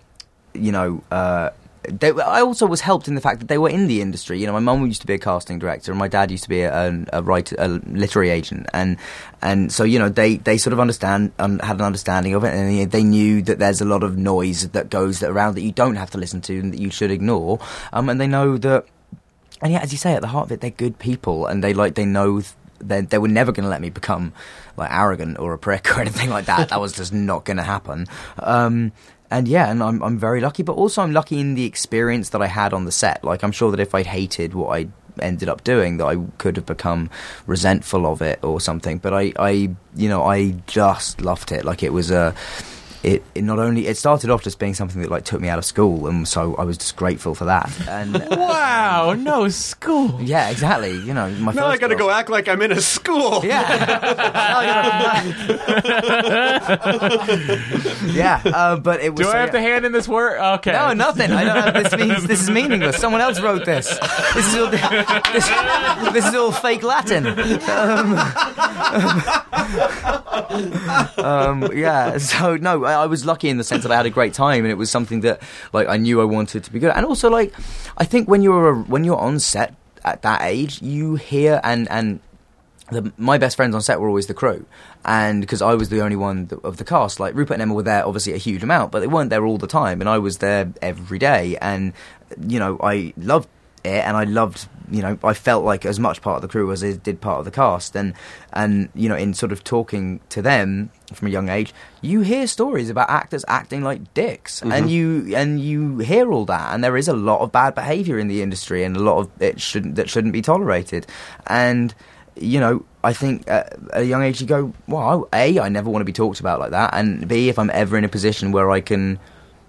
I also was helped in the fact that they were in the industry. My mum used to be a casting director, and my dad used to be a writer, a literary agent, and so they sort of had an understanding of it, and they knew that there's a lot of noise that goes around that you don't have to listen to and that you should ignore, and they know that. And as you say, at the heart of it, they're good people, and they know. They were never going to let me become like arrogant or a prick or anything like that. That was just not going to happen. And I'm very lucky, but also I'm lucky in the experience that I had on the set. Like, I'm sure that if I'd hated what I ended up doing, that I could have become resentful of it or something. But I just loved it. Like, it was it not only it started off just being something that like took me out of school, and so I was just grateful for that. And wow, no school. Yeah, exactly. You know, my now I got to go act like I'm in a school. Yeah. Yeah, but it was. Do I have to hand in this work? Okay. No, nothing. I don't have, this is meaningless. Someone else wrote this. This is all fake Latin. Yeah. So no, I was lucky in the sense that I had a great time, and it was something that like I knew I wanted to be good at. And also, like, I think when you're on set at that age, you hear and my best friends on set were always the crew, and because I was the only one of the cast, like Rupert and Emma were there obviously a huge amount, but they weren't there all the time, and I was there every day, and you know, I loved it, and I loved, you know, I felt like as much part of the crew as I did part of the cast, and you know, in sort of talking to them from a young age, you hear stories about actors acting like dicks, and you hear all that, and there is a lot of bad behaviour in the industry, and a lot of it shouldn't be tolerated, and you know, I think at a young age you go, well, A, I never want to be talked about like that, and B, if I'm ever in a position where I can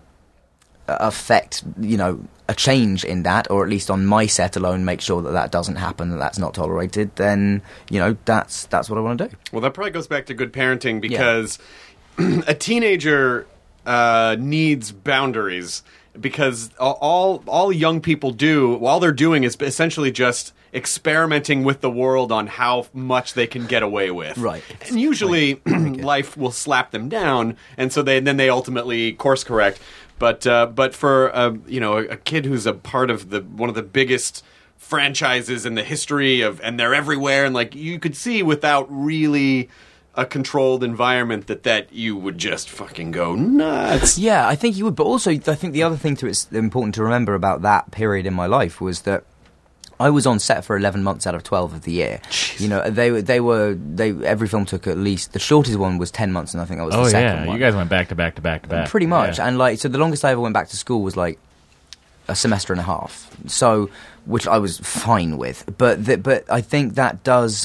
affect, you know, a change in that, or at least on my set alone, make sure that doesn't happen, that's not tolerated, then, you know, that's what I want to do. Well, that probably goes back to good parenting, because a teenager needs boundaries, because all young people do, all they're doing is essentially just experimenting with the world on how much they can get away with. Right. And usually life will slap them down, and so then they ultimately course correct. But for you know, a kid who's a part of one of the biggest franchises in the history of, and they're everywhere, and like you could see without really a controlled environment that you would just fucking go nuts. Yeah, I think you would. But also, I think the other thing it's important to remember about that period in my life was that I was on set for 11 months out of 12 of the year. Jeez. You know, every film took at least, the shortest one was 10 months, and I think that was the second one. You guys went back to back to back to back. Pretty much. Yeah. And like, so the longest I ever went back to school was like a semester and a half. So, which I was fine with. But I think that does,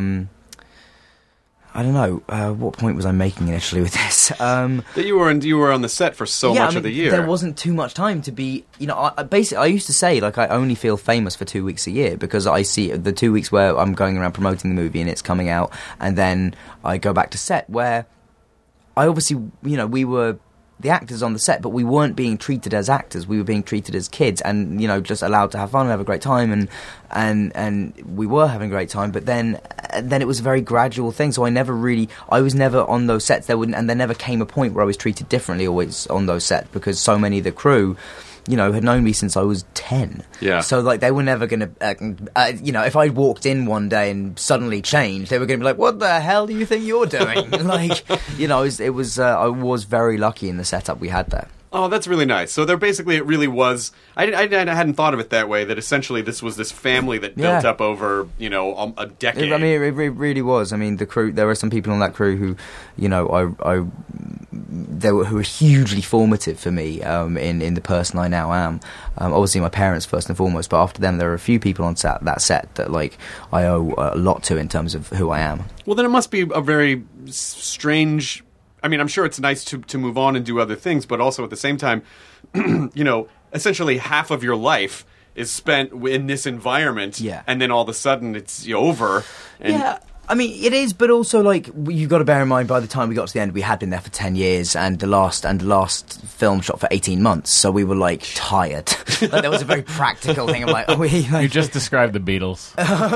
I don't know, what point was I making initially with this? That you were on the set for much of the year. There wasn't too much time to be, you know, I used to say, like, I only feel famous for 2 weeks a year, because I see the 2 weeks where I'm going around promoting the movie and it's coming out, and then I go back to set, where I obviously, you know, we were the actors on the set, but we weren't being treated as actors. We were being treated as kids, and, you know, just allowed to have fun and have a great time, and we were having a great time. But then it was a very gradual thing. So I was never on those sets. There never came a point where I was treated differently always on those sets, because so many of the crew, you know, had known me since I was 10. Yeah. So, like, they were never going to, you know, if I walked in one day and suddenly changed, they were going to be like, what the hell do you think you're doing? Like, you know, I was very lucky in the setup we had there. Oh, that's really nice. So there basically, it really was, I hadn't thought of it that way, that essentially this was this family that built up over, you know, a decade. I mean, it really was. I mean, the crew, there were some people on that crew who, you know, who were hugely formative for me in the person I now am. Obviously my parents first and foremost, but after them there are a few people on that set that, like, I owe a lot to in terms of who I am. Well, then it must be a very strange, I mean, I'm sure it's nice to move on and do other things, but also at the same time, you know, essentially half of your life is spent in this environment, and then all of a sudden it's over. And yeah, I mean, it is, but also, like, you've got to bear in mind, by the time we got to the end, we had been there for 10 years, and the last film shot for 18 months, so we were, like, tired. Like, there was a very practical thing. I'm like, are we, like... You just described the Beatles.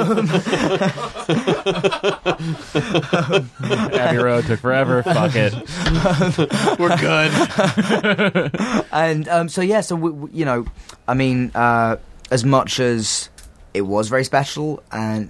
Abbey Road took forever. Fuck it. We're good. And, so, yeah, so, you know, I mean, as much as it was very special, and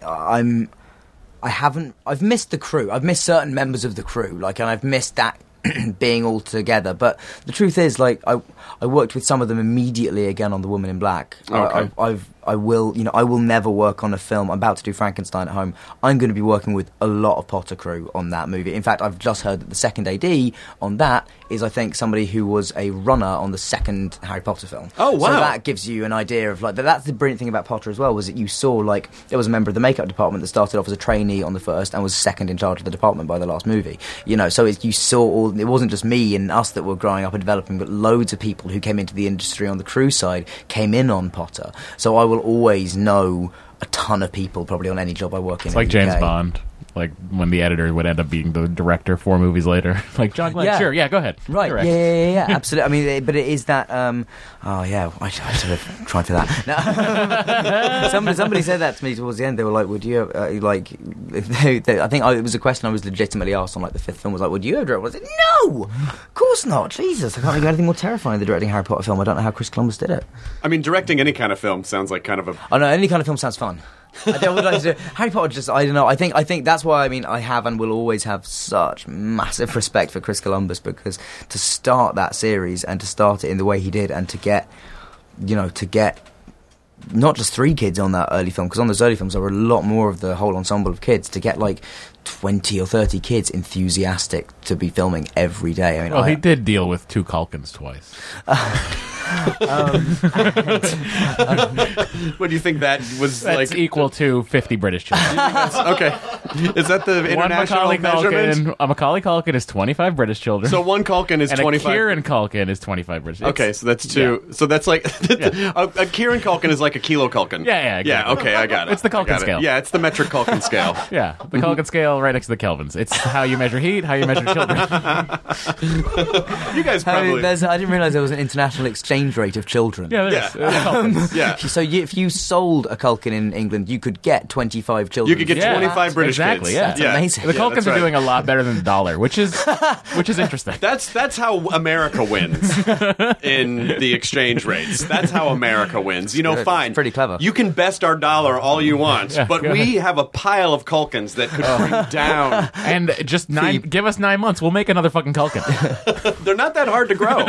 I've missed the crew. I've missed certain members of the crew, like, and I've missed that being all together. But the truth is, like, I worked with some of them immediately again on The Woman in Black. Okay. I will never work on a film. I'm about to do Frankenstein at home. I'm going to be working with a lot of Potter crew on that movie. In fact, I've just heard that the second AD on that is, I think, somebody who was a runner on the second Harry Potter film. Oh, wow. So that gives you an idea of, like, that's the brilliant thing about Potter as well, was that you saw, like, there was a member of the makeup department that started off as a trainee on the first and was second in charge of the department by the last movie. So you saw it wasn't just me and us that were growing up and developing, but loads of people who came into the industry on the crew side came in on Potter. So I will always know a ton of people probably on any job I work in. It's like James Bond. Like when the editor would end up being the director 4 movies later. Like, John Glenn, sure, yeah, go ahead. Right, yeah, absolutely. I mean, but it is that, I should have tried for that. No. Somebody said that to me towards the end. They were like, would you, I think it was a question I was legitimately asked on, like, the 5th film, was like, would you ever direct? I said, no! Of course not! Jesus, I can't think of anything more terrifying than directing a Harry Potter film. I don't know how Chris Columbus did it. I mean, directing any kind of film sounds like kind of a... Oh, no, any kind of film sounds fun. I would like to do Harry Potter. Just, I don't know. I think that's why. I mean, I have and will always have such massive respect for Chris Columbus, because to start that series and to start it in the way he did, and to get not just 3 kids on that early film, because on those early films there were a lot more of the whole ensemble of kids, to get like 20 or 30 kids enthusiastic to be filming every day. I mean, he did deal with 2 Culkins twice. What do you think that was? That's like equal to 50 British children. Okay, is that the international measurement? A Macaulay Culkin is 25 British children. So one Culkin is and 25. A Kieran Culkin is 25 British. Okay, so that's 2. Yeah. So that's like a Kieran Culkin is like a kilo Culkin. Yeah, exactly. Yeah. Okay, I got it. It's the Culkin scale. Yeah, it's the metric Culkin scale. Yeah, the Culkin scale right next to the Kelvins. It's how you measure heat, how you measure children. You guys probably. I didn't realise there was an international exchange rate of children. Yeah, there is. Yeah. So if you sold a Culkin in England, you could get 25 children. You could get 25 British exactly, kids. Yeah. That's amazing. The Culkins are doing a lot better than the dollar, which is interesting. That's how America wins in the exchange rates. That's how America wins. Fine. Pretty clever. You can best our dollar all you want, but we have a pile of Culkins that could bring down. And just give us 9 months, we'll make another fucking Culkin. They're not that hard to grow.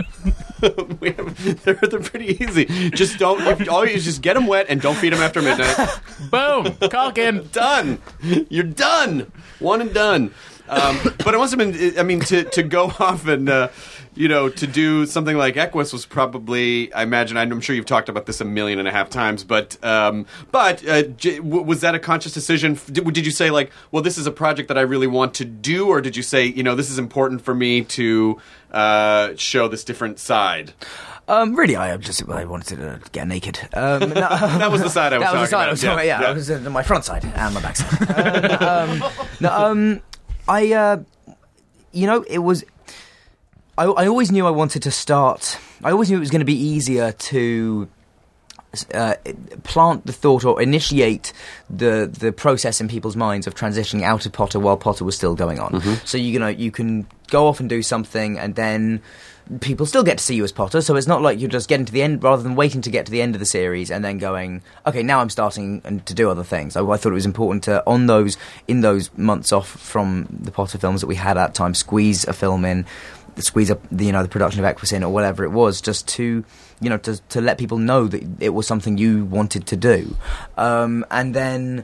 They're pretty easy. Just all you just get them wet and don't feed them after midnight. Boom, Culkin, done. You're done. One and done. But it must have been. I mean, to go off and to do something like Equus was probably. I imagine. I'm sure you've talked about this 1.5 million times. But was that a conscious decision? Did you say like, well, this is a project that I really want to do, or did you say, this is important for me to show this different side? Really, I wanted to get naked. No, that was the side I was talking about. Yeah, it was my front side and my back side. It was. I always knew I wanted to start. I always knew it was going to be easier to plant the thought or initiate the process in people's minds of transitioning out of Potter while Potter was still going on. Mm-hmm. So you can go off and do something, and then people still get to see you as Potter, so it's not like you're just getting to the end, rather than waiting to get to the end of the series and then going, okay, now I'm starting to do other things. I thought it was important to, in those months off from the Potter films that we had at that time, squeeze a film in, squeeze up the production of Equus in, or whatever it was, just to to let people know that it was something you wanted to do. And then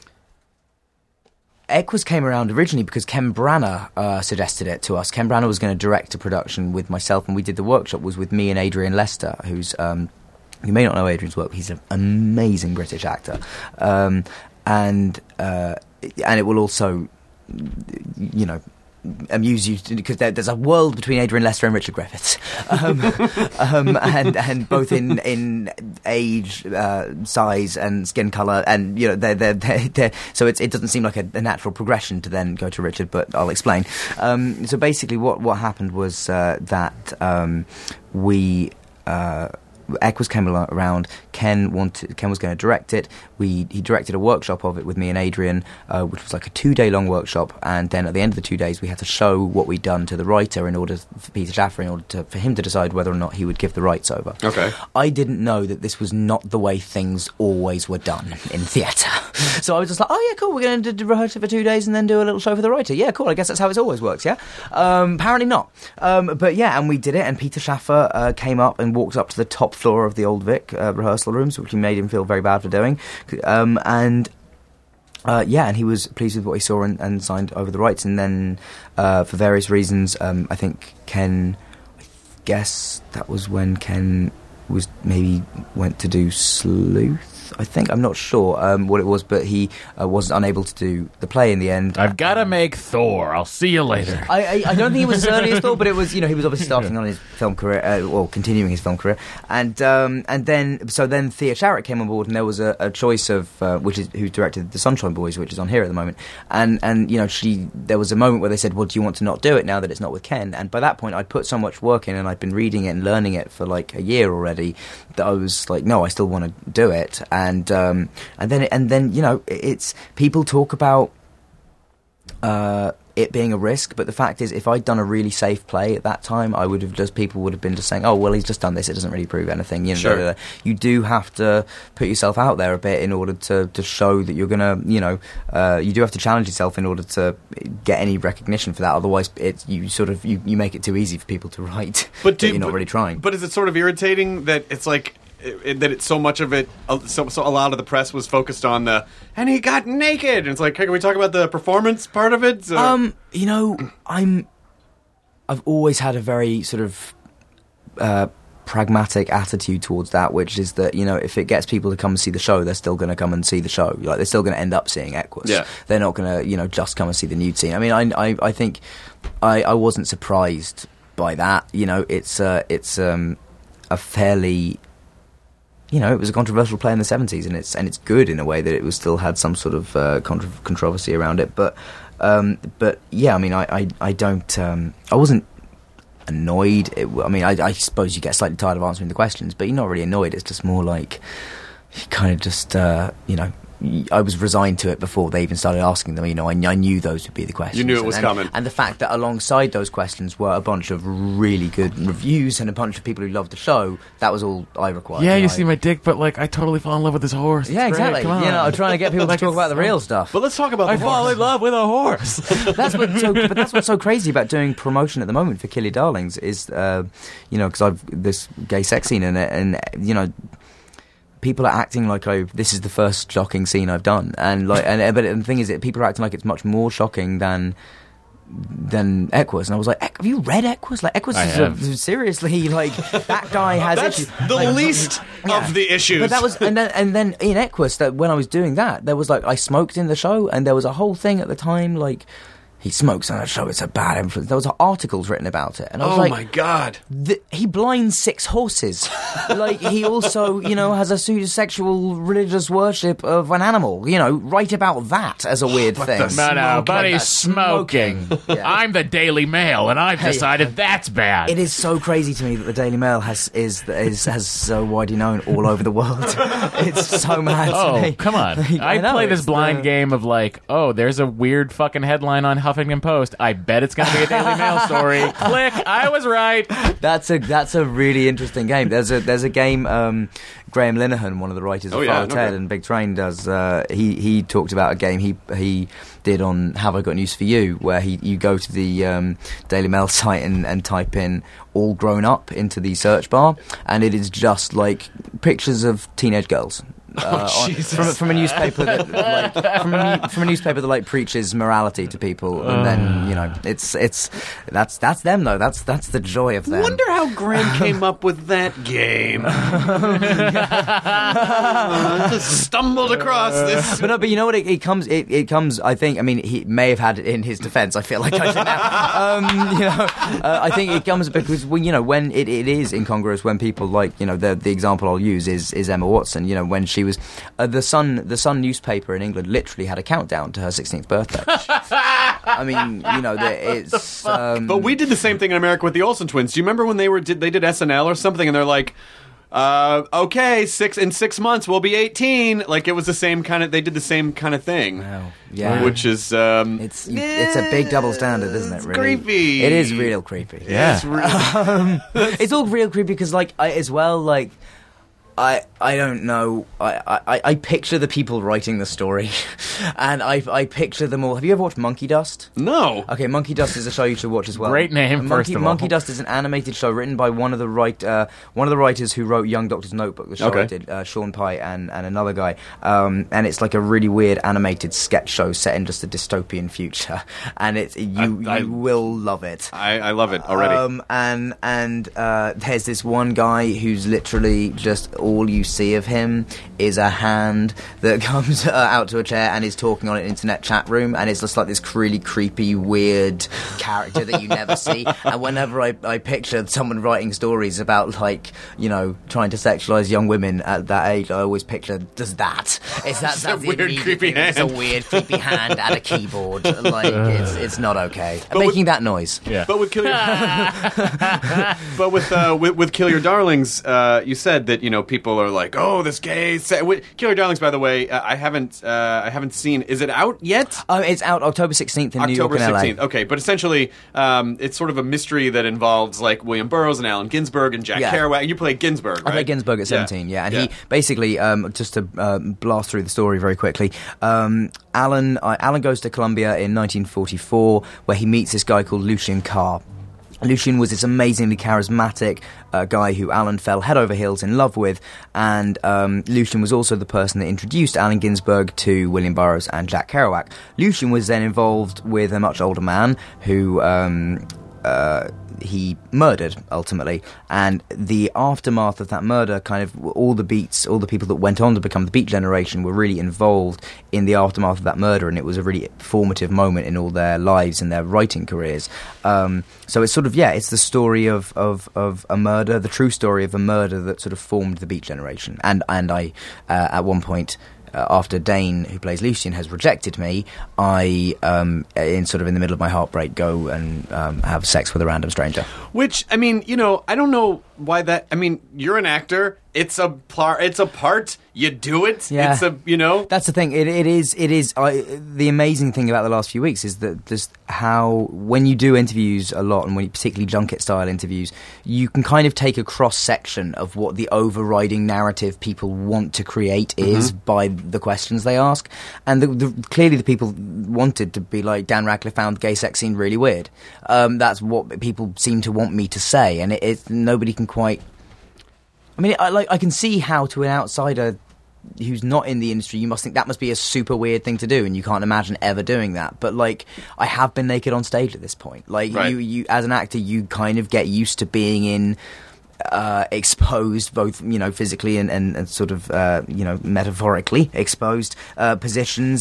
Equus came around originally because Ken Branagh suggested it to us. Ken Branagh was going to direct a production with myself, and we did the workshop was with me and Adrian Lester, who's you may not know Adrian's work. He's an amazing British actor, and it will also amuse you because there's a world between Adrian Lester and Richard Griffiths, and both in age, size, and skin color, and they're so it doesn't seem like a natural progression to then go to Richard, but I'll explain. So basically, what happened was that we. Equus came around. Ken was going to direct it. He directed a workshop of it with me and Adrian, which was like a 2-day-long workshop. And then at the end of the 2 days, we had to show what we'd done to the writer in order for Peter Shaffer, for him to decide whether or not he would give the rights over. Okay. I didn't know that this was not the way things always were done in theatre. So I was just like, oh yeah, cool. We're going to rehearse it for 2 days and then do a little show for the writer. Yeah, cool. I guess that's how it always works. Yeah. Apparently not. But yeah, and we did it. And Peter Shaffer came up and walked up to the top floor of the old Vic rehearsal rooms, which he made him feel very bad for doing. And he was pleased with what he saw and signed over the rights. And then, for various reasons, I think Ken, I guess that was when Ken went to do Sleuth. I think, I'm not sure what it was, but he was unable to do the play in the end. I've got to make Thor. I'll see you later. I don't think it was as early as Thor, but it was, he was obviously starting on his film career, or continuing his film career, and then Thea Sharrock came on board, and there was a choice of who directed The Sunshine Boys, which is on here at the moment, and there was a moment where they said, well, do you want to not do it now that it's not with Ken? And by that point, I'd put so much work in, and I'd been reading it and learning it for like a year already, that I was like, no, I still want to do it. And then it's people talk about it being a risk, but the fact is, if I'd done a really safe play at that time, people would have been just saying, oh well, he's just done this, it doesn't really prove anything. Sure. You do have to put yourself out there a bit in order to show that you're gonna, you do have to challenge yourself in order to get any recognition for that. Otherwise, you make it too easy for people to write, but you're not really trying. But is it sort of irritating that it's like that it's so much of it, so a lot of the press was focused on and he got naked, and it's like, hey, can we talk about the performance part of it? I've always had a very sort of pragmatic attitude towards that, which is that, if it gets people to come and see the show, they're still going to come and see the show. Like, they're still going to end up seeing Equus. Yeah. They're not going to, just come and see the nude scene. I mean, I think I wasn't surprised by that. It's a fairly... it was a controversial play in the 70s, and it's good in a way that it was still had some sort of controversy around it. But yeah, I mean, I don't. I wasn't annoyed. I suppose you get slightly tired of answering the questions, but you're not really annoyed. It's just more like you kind of just I was resigned to it before they even started asking them. I knew those would be the questions. You knew it was coming. And the fact that alongside those questions were a bunch of really good reviews and a bunch of people who loved the show, that was all I required. Yeah, you see my dick, but I totally fall in love with this horse. Yeah, exactly. Come on. I'm trying to get people to talk about the real stuff. But let's talk about I fall in love with a horse. That's what's so crazy about doing promotion at the moment for Kill Your Darlings is, because I've this gay sex scene in it, and people are acting like this is the first shocking scene I've done, but the thing is that people are acting like it's much more shocking than Equus, and I was like, have you read Equus? Like, Equus is seriously, like, that guy has That's issues. The least of the issues. But that was, and then in Equus, that when I was doing that, there was I smoked in the show, and there was a whole thing at the time, like, he smokes on a show, it's a bad influence. There was articles written about it, and I was like, oh my god, he blinds 6 horses. He also, has a pseudo-sexual religious worship of an animal. Write about that as a weird thing. No, but he's smoking. Yeah. I'm the Daily Mail, and I've decided that's bad. It is so crazy to me that the Daily Mail has so widely known all over the world. It's so mad to me. Come on. I play this blind game of there's a weird fucking headline on Huffington Post. I bet it's going to be a Daily Mail story. Click. I was right. That's a really interesting game. There's a game. Graham Linehan, one of the writers of Father Ted and Big Train, does. He talked about a game he did on Have I Got News for You, where you go to the Daily Mail site and type in "all grown up" into the search bar, and it is just like pictures of teenage girls. From a newspaper that from a newspaper that preaches morality to people, and then that's them though. That's the joy of them. Wonder how Graham came up with that game. Just stumbled across this. But you know what? It comes. I think. I mean, he may have had it in his defence. I feel like I should now. I think it comes because when it is incongruous when people the example I'll use is Emma Watson. When she was the Sun newspaper in England literally had a countdown to her 16th birthday. I mean, it's. But we did the same thing in America with the Olsen twins. Do you remember when they did SNL or something, and they're like, okay, in 6 months we'll be 18. Like, it was the same kind of. They did the same kind of thing. Wow. Yeah. Which is it's a big double standard, isn't it? Really? Creepy. It is real creepy. Yeah. It's it's all real creepy because I don't know. I picture the people writing the story, and I picture them all. Have you ever watched Monkey Dust? No. Okay, Monkey Dust is a show you should watch as well. Great name, first of all. Monkey Dust is an animated show written by one of the writers who wrote Young Doctor's Notebook, the show I did, Sean Pye and another guy. And it's like a really weird animated sketch show set in just a dystopian future, and you will love it. I love it already. And there's this one guy who's literally just all you see of him is a hand that comes out to a chair and is talking on an internet chat room, and it's just like this really creepy, weird character that you never see. And whenever I pictured someone writing stories about, like, you know, trying to sexualize young women at that age, I always picture does that. That's a weird, creepy hand. It's a weird, creepy hand at a keyboard. Like, it's not okay. Making that noise. Yeah. But with Kill Your Darlings, you said that, you know, people are like, oh, this gay. Kill Your Darlings, by the way, I haven't seen. Is it out yet? It's out October 16th in New York and LA. 16th. Okay, but essentially, it's sort of a mystery that involves like William Burroughs and Allen Ginsberg and Jack Kerouac. You play Ginsberg, right? I played Ginsberg at 17. Yeah, and he basically, just to blast through the story very quickly, Alan goes to Columbia in 1944, where he meets this guy called Lucien Carr. Lucien was this amazingly charismatic guy who Alan fell head over heels in love with, and Lucien was also the person that introduced Allen Ginsberg to William Burroughs and Jack Kerouac. Lucien was then involved with a much older man who he murdered, ultimately, and the aftermath of that murder, kind of all the people that went on to become the Beat Generation were really involved in the aftermath of that murder, and it was a really formative moment in all their lives and their writing careers. So it's sort of, it's the story of a murder, the true story of a murder that sort of formed the Beat Generation. And I, at one point, after Dane, who plays Lucien, has rejected me, I, in the middle of my heartbreak, go and have sex with a random stranger. Which, I mean, you know, I don't know why that. I mean, you're an actor. It's a part. You do it. Yeah. It's a, you know. That's the thing. It is. The amazing thing about the last few weeks is that just how, when you do interviews a lot, and when you, particularly junket style interviews, you can kind of take a cross section of what the overriding narrative people want to create is by the questions they ask. And clearly the people wanted to be like, Dan Radcliffe found the gay sex scene really weird. That's what people seem to want me to say, and nobody can quite. I mean, I can see how, to an outsider who's not in the industry, you must think that must be a super weird thing to do, and you can't imagine ever doing that. But, like, I have been naked on stage at this point. Like, right. you as an actor, you kind of get used to being in exposed, both, you know, physically and sort of, you know, metaphorically exposed positions,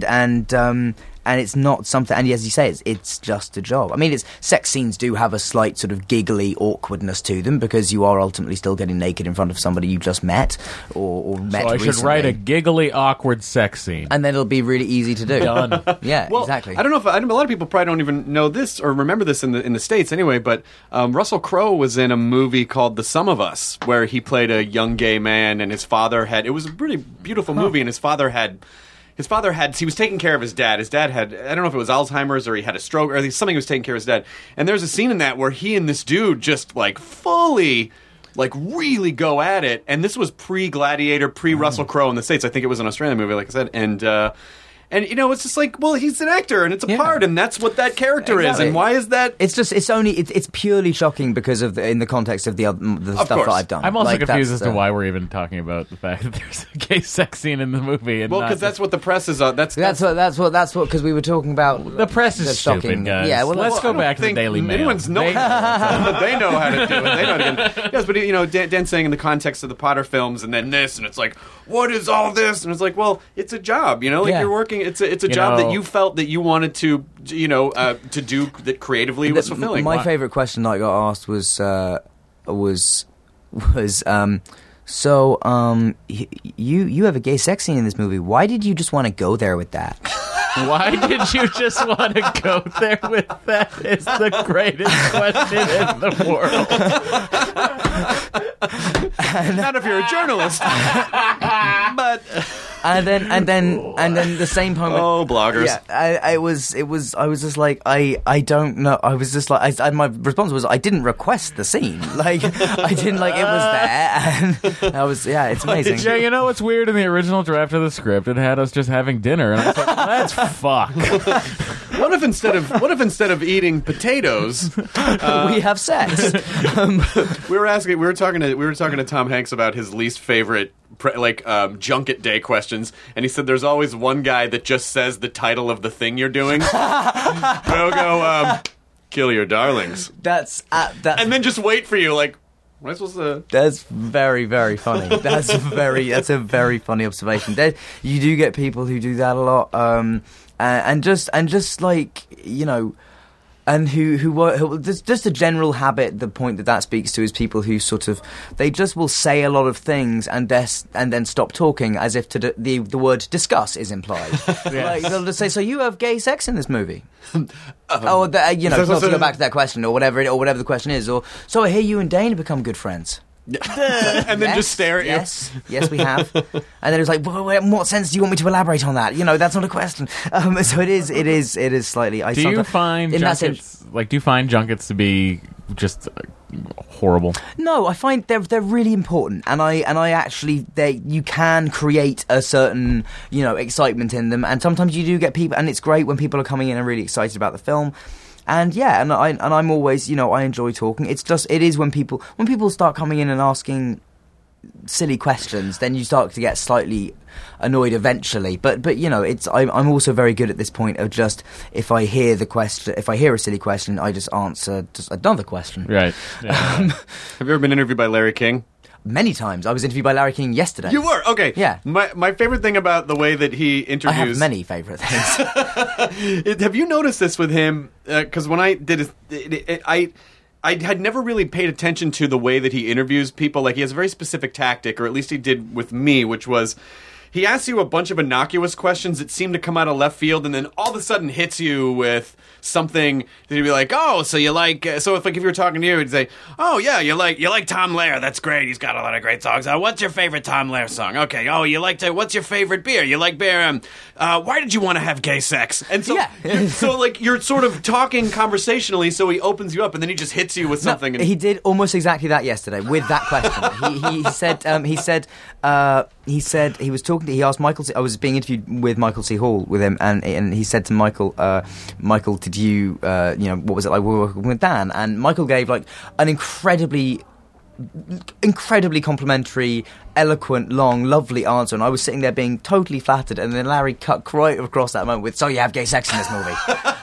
and it's not something, and as you say, it's just a job. I mean, sex scenes do have a slight sort of giggly awkwardness to them, because you are ultimately still getting naked in front of somebody you just met, or met recently. So I should write a giggly, awkward sex scene. And then it'll be really easy to do. Done. Yeah, well, exactly. I don't know if a lot of people probably don't even know this or remember this in the States anyway, but Russell Crowe was in a movie called The Sum of Us, where he played a young gay man, and his father it was a really beautiful movie, and his father he was taking care of his dad. His dad had, I don't know if it was Alzheimer's or he had a stroke or something, he was taking care of his dad. And there's a scene in that where he and this dude just, like, fully, like, really go at it. And this was pre-Gladiator, pre-Russell Crowe in the States. I think it was an Australian movie, like I said. And, you know, it's just like, well, he's an actor, and it's a part, and that's what that character is. And why is that? It's purely shocking because of in the context of the stuff that I've done. I'm also confused as to why we're even talking about the fact that there's a gay sex scene in the movie. And well, because that's what the press is on. That's what, because we were talking about. The press is stupid, guys. Yeah, well, let's go back to the Daily Mail. Anyone's they know how to do it. They know how to do it. Yes, but, you know, Dan's saying in the context of the Potter films, and then this, and it's like, what is all this? And it's like, well, it's a job, you know, like you're working. It's a job that you felt that you wanted to, you know, to do that creatively was fulfilling. My favorite question that I got asked was, you have a gay sex scene in this movie. Why did you just want to go there with that? Why did you just want to go there with that? Is the greatest question in the world. Not if you're a journalist. But And then the same time. Bloggers. Yeah, I was just like, I don't know. I was just like, my response was, I didn't request the scene. Like, I didn't like, it was there, and I was, it's amazing. Yeah, you know what's weird? In the original draft of the script, it had us just having dinner, and I was like, let's fuck. What if instead of eating potatoes, we have sex? we were talking to Tom Hanks about his least favorite junket day questions, and he said there's always one guy that just says the title of the thing you're doing. They'll go, kill your darlings. That's and then just wait for you, like, am I supposed to? That's very, very funny. That's a very funny observation. You do get people who do that a lot, and just like, you know. And who just a general habit. The point that speaks to is people who sort of, they just will say a lot of things and then stop talking as if the word discuss is implied. Yes. Like, they'll just say, "So you have gay sex in this movie?" Not to go back to that question or whatever the question is, or so I hear you and Dane have become good friends. And then just stare at you. Yes, we have. And then it was like, well, in what sense do you want me to elaborate on that? You know, that's not a question. So it is slightly. Do you find junkets to be just horrible? No, I find they're really important, and I actually you can create a certain, you know, excitement in them, and sometimes you do get people, and it's great when people are coming in and really excited about the film. And I'm always, you know, I enjoy talking. It is when people start coming in and asking silly questions, then you start to get slightly annoyed eventually. But you know, I'm also very good at this point of just, if I hear a silly question, I just answer just another question. Right. Yeah. Have you ever been interviewed by Larry King? Many times. I was interviewed by Larry King yesterday. You were? Okay. Yeah. My favorite thing about the way that he interviews... I have many favorite things. Have you noticed this with him? Because when I did I had never really paid attention to the way that he interviews people. Like, he has a very specific tactic, or at least he did with me, which was... He asks you a bunch of innocuous questions that seem to come out of left field, and then all of a sudden hits you with something that he'd be like, "Oh, so you like?" So if you were talking to you, he'd say, "Oh yeah, you like Tom Lehrer? That's great. He's got a lot of great songs. What's your favorite Tom Lehrer song? Okay. Oh, what's your favorite beer? You like beer? Why did you want to have gay sex?" And so, so like you're sort of talking conversationally. So he opens you up, and then he just hits you with something. No, he did almost exactly that yesterday with that question. He said he was talking. He asked Michael. I was being interviewed with Michael C. Hall with him, and he said to Michael, "Michael, did you, what was it like working with Dan?" And Michael gave like an incredibly complimentary, eloquent, long, lovely answer, and I was sitting there being totally flattered, and then Larry cut right across that moment with, "So you have gay sex in this movie?"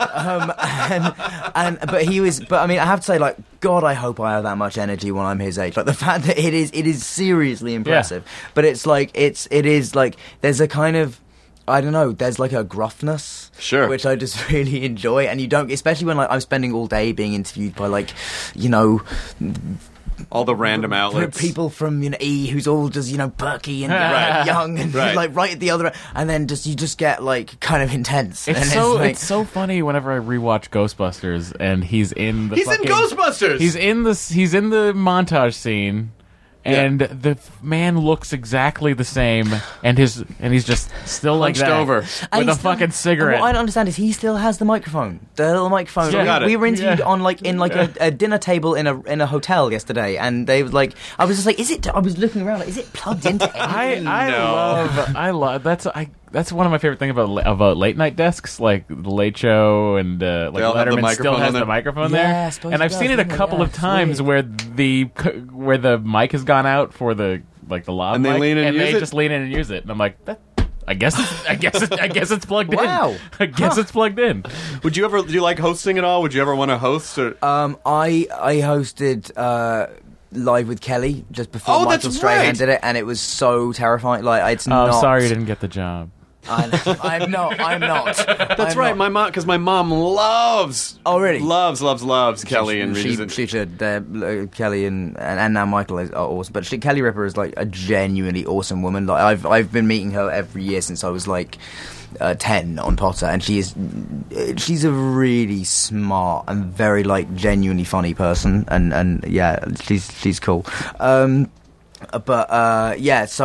But I mean, I have to say, like, God, I hope I have that much energy when I'm his age. Like, the fact that it is seriously impressive. Yeah. But it's like it is like there's a kind of, I don't know, there's like a gruffness, sure, which I just really enjoy, and you don't, especially when like I'm spending all day being interviewed by, like, you know, all the random outlets, people from, you know, E, who's all just, you know, perky and young and like right at the other, and then you just get like kind of intense. It's so funny whenever I rewatch Ghostbusters, and he's in Ghostbusters. He's in the montage scene. And the man looks exactly the same, and he's just still like that, over with a fucking cigarette. What I don't understand is he still has the microphone, the little microphone. Yeah, we were interviewed on a dinner table in a hotel yesterday, and they was like, I was just like, is it? I was looking around, like, is it plugged into anything? I love that's one of my favorite things about late night desks, like the Late Show, and like Letterman still has the microphone there. And I've seen it a couple of times where the mic has gone out for the lav and mic, they just lean in and use it. And I'm like, I guess it's plugged in. Wow. I guess it's plugged in. Do you like hosting at all? Would you ever want to host? Or? I hosted Live with Kelly just before Michael Strahan did it, and it was so terrifying. Like, it's not. Oh, sorry you didn't get the job. I'm not. That's right. My mom, because my mom loves. Oh, really? Loves Kelly and she should. Kelly and now Michael are awesome. But Kelly Ripa is like a genuinely awesome woman. Like, I've been meeting her every year since I was like 10 on Potter, and she's a really smart and very like genuinely funny person, and yeah, she's cool. But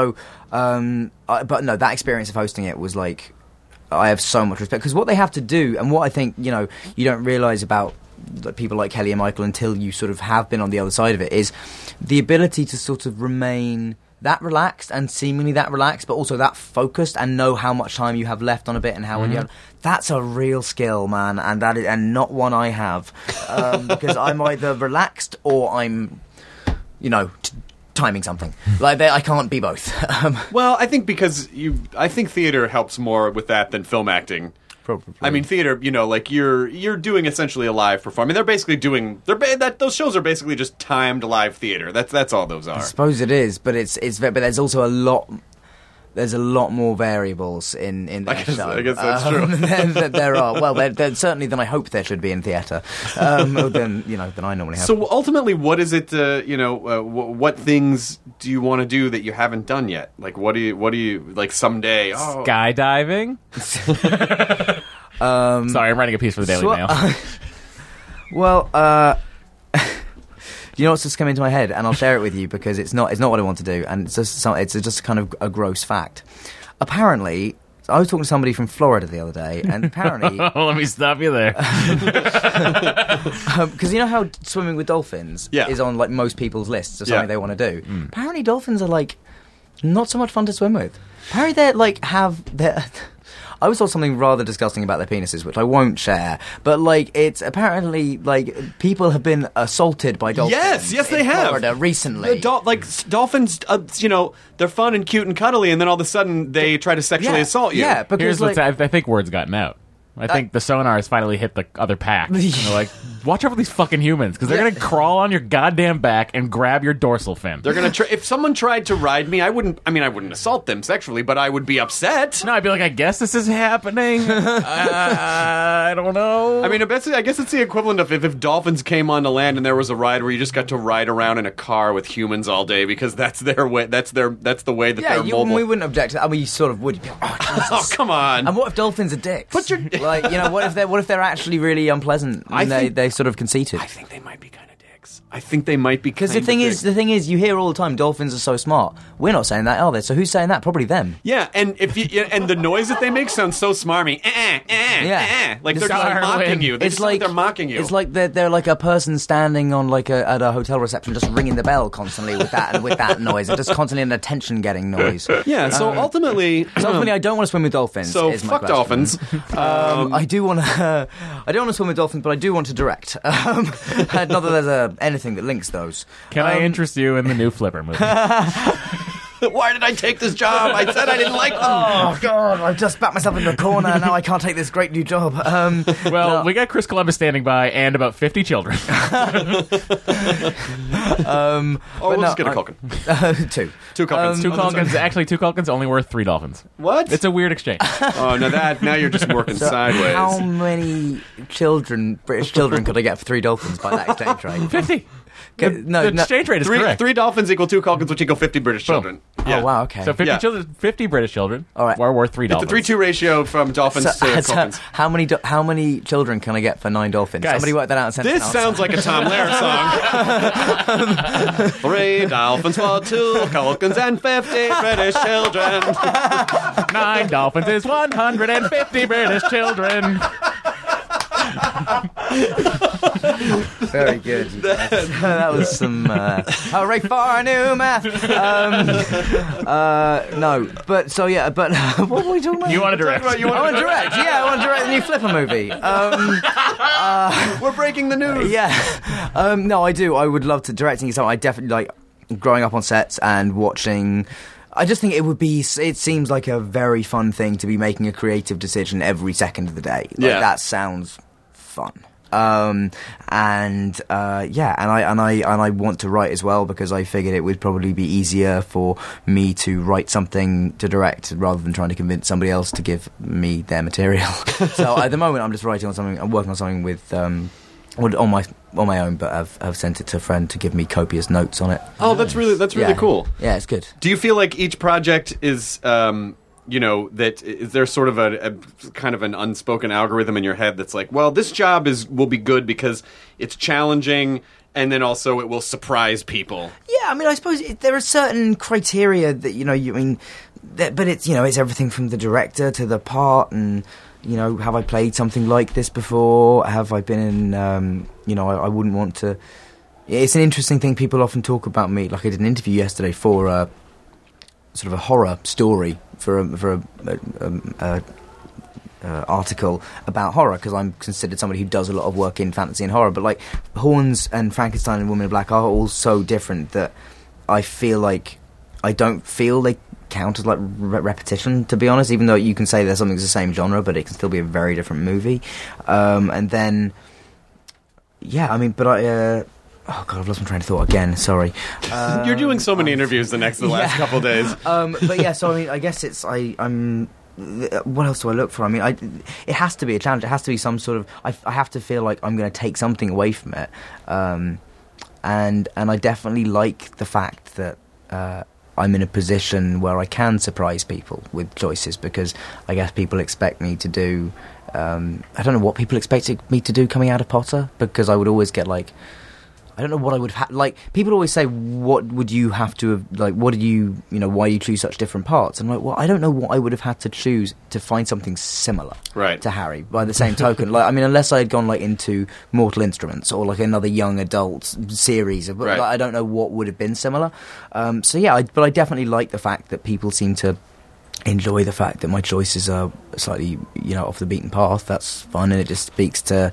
that experience of hosting it was like, I have so much respect, because what they have to do, and what I think, you don't realise about people like Kelly and Michael until you sort of have been on the other side of it, is the ability to sort of remain that relaxed and seemingly that relaxed, but also that focused, and know how much time you have left on a bit and how when you have. That's a real skill, man, and not one I have, because I'm either relaxed or I'm, timing something. Like I can't be both. Well, I think I think theater helps more with that than film acting. Probably. I mean, theater, like you're doing essentially a live performance. I mean, they're basically those shows are basically just timed live theater. That's all those are. I suppose it is, but but there's also a lot. There's a lot more variables in that show. I guess that's true. There are. Well, there certainly than I hope there should be in theatre. Than I normally have. So ultimately, what is it? What things do you want to do that you haven't done yet? Like, what do you like someday? Oh. Skydiving. Sorry, I'm writing a piece for the Daily Mail. Well, you know what's just come into my head, and I'll share it with you because it's not what I want to do, and it's just kind of a gross fact. Apparently, I was talking to somebody from Florida the other day, and apparently, let me stop you there, because you know how swimming with dolphins is on like most people's lists of something they want to do. Apparently, dolphins are like not so much fun to swim with. Apparently, they like have their. I was told something rather disgusting about their penises, which I won't share. But like, it's apparently like people have been assaulted by dolphins. Yes, they have. Florida recently. Dolphins, they're fun and cute and cuddly, and then all of a sudden they try to sexually assault you. Yeah, because I think word's gotten out. I think the sonar has finally hit the other pack. And they're like, watch out for these fucking humans, because they're going to crawl on your goddamn back and grab your dorsal fin. They're going to if someone tried to ride me, I wouldn't assault them sexually, but I would be upset. No, I'd be like, I guess this is happening. I don't know. I mean, I guess it's the equivalent of if dolphins came onto land and there was a ride where you just got to ride around in a car with humans all day, because that's their way. That's the way that they're mobile. We wouldn't object to that. I mean, you sort of would. You'd be like, oh, come on. And what if dolphins are dicks? What if they're actually really unpleasant and they sort of conceited? I think they might be kind of dicks. I think they might be because the thing is, you hear all the time dolphins are so smart. We're not saying that, are they? So who's saying that? Probably them. Yeah, and and the noise that they make sounds so smarmy. Like they're just mocking you. It's like they're mocking you. It's like they're like a person standing on at a hotel reception, just ringing the bell constantly with that noise. It's just constantly an attention-getting noise. Yeah. So ultimentally, I don't want to swim with dolphins. So fuck dolphins. I do want to. I don't want to swim with dolphins, but I do want to direct. Not that there's anything that links those. Can I interest you in the new Flipper movie? Why did I take this job? I said I didn't like them. Oh, God, I've just backed myself into a corner, and now I can't take this great new job. We got Chris Columbus standing by and about 50 children. We'll just get a Culkin. Two Culkins. Two Culkins. Actually, two Culkins only worth 3 dolphins. What? It's a weird exchange. Now you're just working sideways. How many British children could I get for 3 dolphins by that exchange rate? 50. The exchange rate is correct. 3 dolphins equal 2 Culkins, which equal 50 British children. Yeah. Oh, wow, okay. So 50 British children are worth 3 dolphins. It's a 3-2 ratio from dolphins to Culkins. How many children can I get for 9 dolphins? Guys, somebody work that out and send it. This sounds like a Tom Lehrer song. 3 dolphins for 2 Culkins and 50 British children. 9 dolphins is 150 British children. Very good. That was some hooray for our new math. No, but what were we talking about? You want to direct? I want to direct. Yeah, I want to direct the new Flipper movie. We're breaking the news. Yeah. No, I do. I would love to directing something. I definitely like growing up on sets and watching. I just think it seems like a very fun thing to be making a creative decision every second of the day. That sounds fun. And I want to write as well, because I figured it would probably be easier for me to write something to direct rather than trying to convince somebody else to give me their material. So at the moment I'm just working on something with on my own, but I've sent it to a friend to give me copious notes on it. Oh, that's really cool. Yeah, it's good. Do you feel like each project is that is there sort of a kind of an unspoken algorithm in your head that's like, well, this job will be good because it's challenging and then also it will surprise people. Yeah, I mean, I suppose there are certain criteria that but it's it's everything from the director to the part, and have I played something like this before? Have I been in? I wouldn't want to. It's an interesting thing. People often talk about me. Like I did an interview yesterday for sort of a horror story for a article about horror, because I'm considered somebody who does a lot of work in fantasy and horror. But like Horns and Frankenstein and Woman in Black are all so different that I feel like I don't feel they count as like repetition, to be honest, even though you can say that something's the same genre, but it can still be a very different movie. And then oh god, I've lost my train of thought again, sorry. You're doing so many interviews the last couple of days. But yeah, so I mean, I guess it's I'm what else do I look for? I mean, it has to be a challenge. It has to be some sort of I have to feel like I'm going to take something away from it. And I definitely like the fact that I'm in a position where I can surprise people with choices, because I guess people expect me to do I don't know what people expected me to do coming out of Potter, because I would always get like, I don't know what I would have like. People always say, "What would you have to have like? What did you why you choose such different parts?" And I'm like, well, I don't know what I would have had to choose to find something similar to Harry. By the same token, like I mean, unless I had gone like into Mortal Instruments or like another young adult series, like, I don't know what would have been similar. So yeah, but I definitely like the fact that people seem to enjoy the fact that my choices are slightly off the beaten path. That's fun, and it just speaks to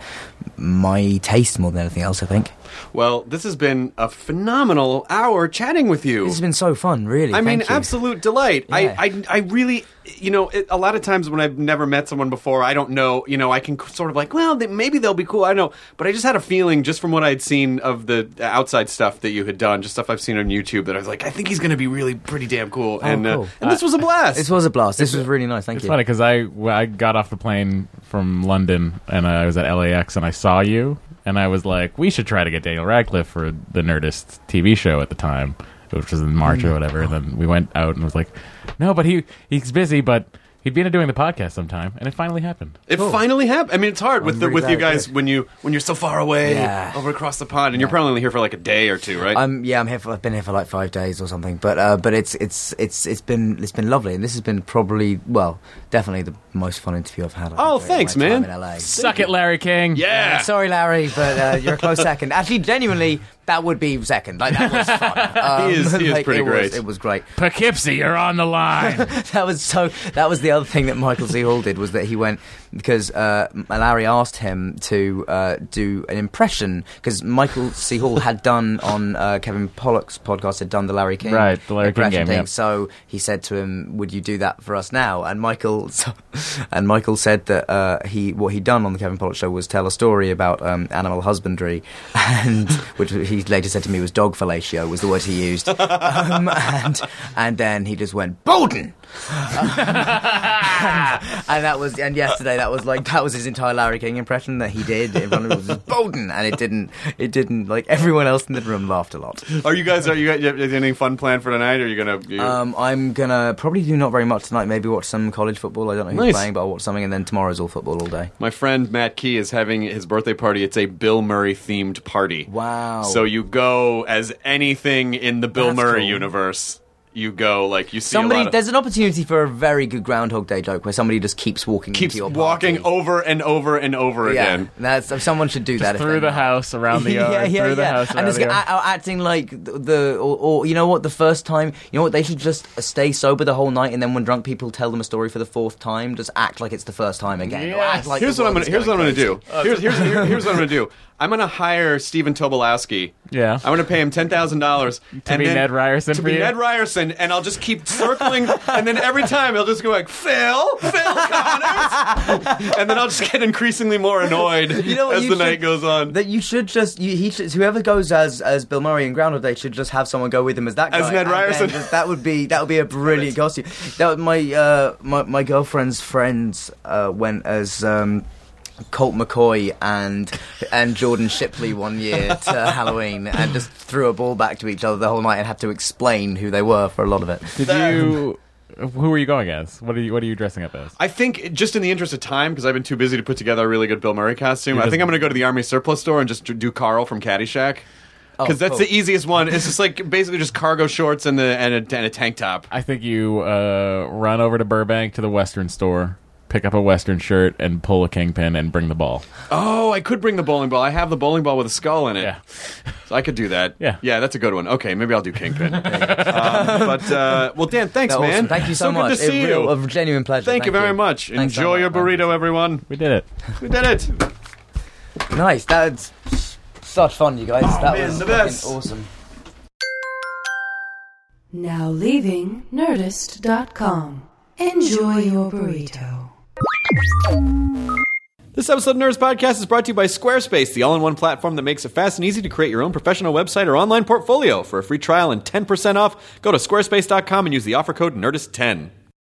my taste more than anything else, I think. Well, this has been a phenomenal hour chatting with you. This has been so fun, really. I mean, Thank you. absolute delight. Yeah. I really, a lot of times when I've never met someone before, I don't know, I can sort of like, well, maybe they'll be cool. I don't know. But I just had a feeling, just from what I'd seen of the outside stuff that you had done, just stuff I've seen on YouTube, that I was like, I think he's going to be really pretty damn cool. Oh, cool. And this was a blast. This was a blast. This was really nice. Thank you. It's funny because I got off the plane from London and I was at LAX and I saw you. And I was like, we should try to get Daniel Radcliffe for the Nerdist TV show at the time, which was in March or whatever. And then we went out and was like, no, but he's busy, but he'd be into doing the podcast sometime. And it finally happened. It finally happened. I mean, it's hard with you guys when you're so far away over across the pond, and you're probably only here for like a day or two, right? I'm here. I've been here for like 5 days or something. But it's been lovely, and this has been probably definitely the most fun interview I've had. Thanks, man. In LA. Suck it, Larry King. Yeah. Sorry, Larry, but you're a close second. Actually, genuinely, that would be second. Like, that was fun. He is pretty great. It was great. Poughkeepsie, you're on the line. That was the other thing that Michael C. Hall did, was that he went, because Larry asked him to do an impression, because Michael C. Hall had done on Kevin Pollak's podcast, had done the Larry King the Larry King game, thing. Yep. So he said to him, would you do that for us now? And Michael said that what he'd done on the Kevin Pollak show was tell a story about animal husbandry, and which he later said to me was dog fellatio, was the word he used. And then he just went, Bowden! and yesterday that was his entire Larry King impression that he did in front of it, was Bowden, and it didn't like, everyone else in the room laughed a lot. Are you guys anything fun planned for tonight? Or are you gonna I'm gonna probably do not very much tonight, maybe watch some college football. I don't know who's playing, but I'll watch something, and then tomorrow's all football all day. My friend Matt Key is having his birthday party. It's a Bill Murray themed party. Wow. So you go as anything in the Bill Murray cool. universe. You go, like, you see somebody. There's an opportunity for a very good Groundhog Day joke where somebody just keeps walking into your party. Walking over and over and over again. Someone should do that. Through the house, around the yard, through the house, and just acting like or you know what? The first time, you know what? They should just stay sober the whole night, and then when drunk people tell them a story for the 4th time, just act like it's the first time again. Yes. Like here's what I'm gonna do. Here's what I'm gonna do. I'm going to hire Stephen Tobolowsky. Yeah. I'm going to pay him $10,000 to be Ned Ryerson. To be Ned Ryerson, and I'll just keep circling, and then every time he'll just go like, Phil Connors, and then I'll just get increasingly more annoyed as the night goes on. That you should just whoever goes as Bill Murray in Groundhog Day should just have someone go with him as that guy. As Ned Ryerson. That would be a brilliant costume. That was my girlfriend's friends went as Colt McCoy and Jordan Shipley one year to Halloween, and just threw a ball back to each other the whole night and had to explain who they were for a lot of it. Who are you going as? What are you dressing up as? I think, just in the interest of time, because I've been too busy to put together a really good Bill Murray costume, I think I'm going to go to the Army Surplus store and just do Carl from Caddyshack. because that's the easiest one. It's just like basically just cargo shorts and a tank top. I think you run over to Burbank to the Western store, pick up a Western shirt, and pull a Kingpin and bring the ball. Oh, I could bring the bowling ball. I have the bowling ball with a skull in it. Yeah. So I could do that. Yeah. Yeah, that's a good one. Okay, maybe I'll do Kingpin. Well, Dan, thanks, man. Awesome. Thank you so much. Good to see you. A genuine pleasure. Thank you very much. Thanks Enjoy so your much, burrito, everyone. We did it. We did it. Nice. That's such fun, you guys. That man, was the fucking best. awesome. Now leaving Nerdist.com. Enjoy your burrito. This episode of Nerds Podcast is brought to you by Squarespace, the all-in-one platform that makes it fast and easy to create your own professional website or online portfolio. For a free trial and 10% off, go to squarespace.com and use the offer code NERDIST10.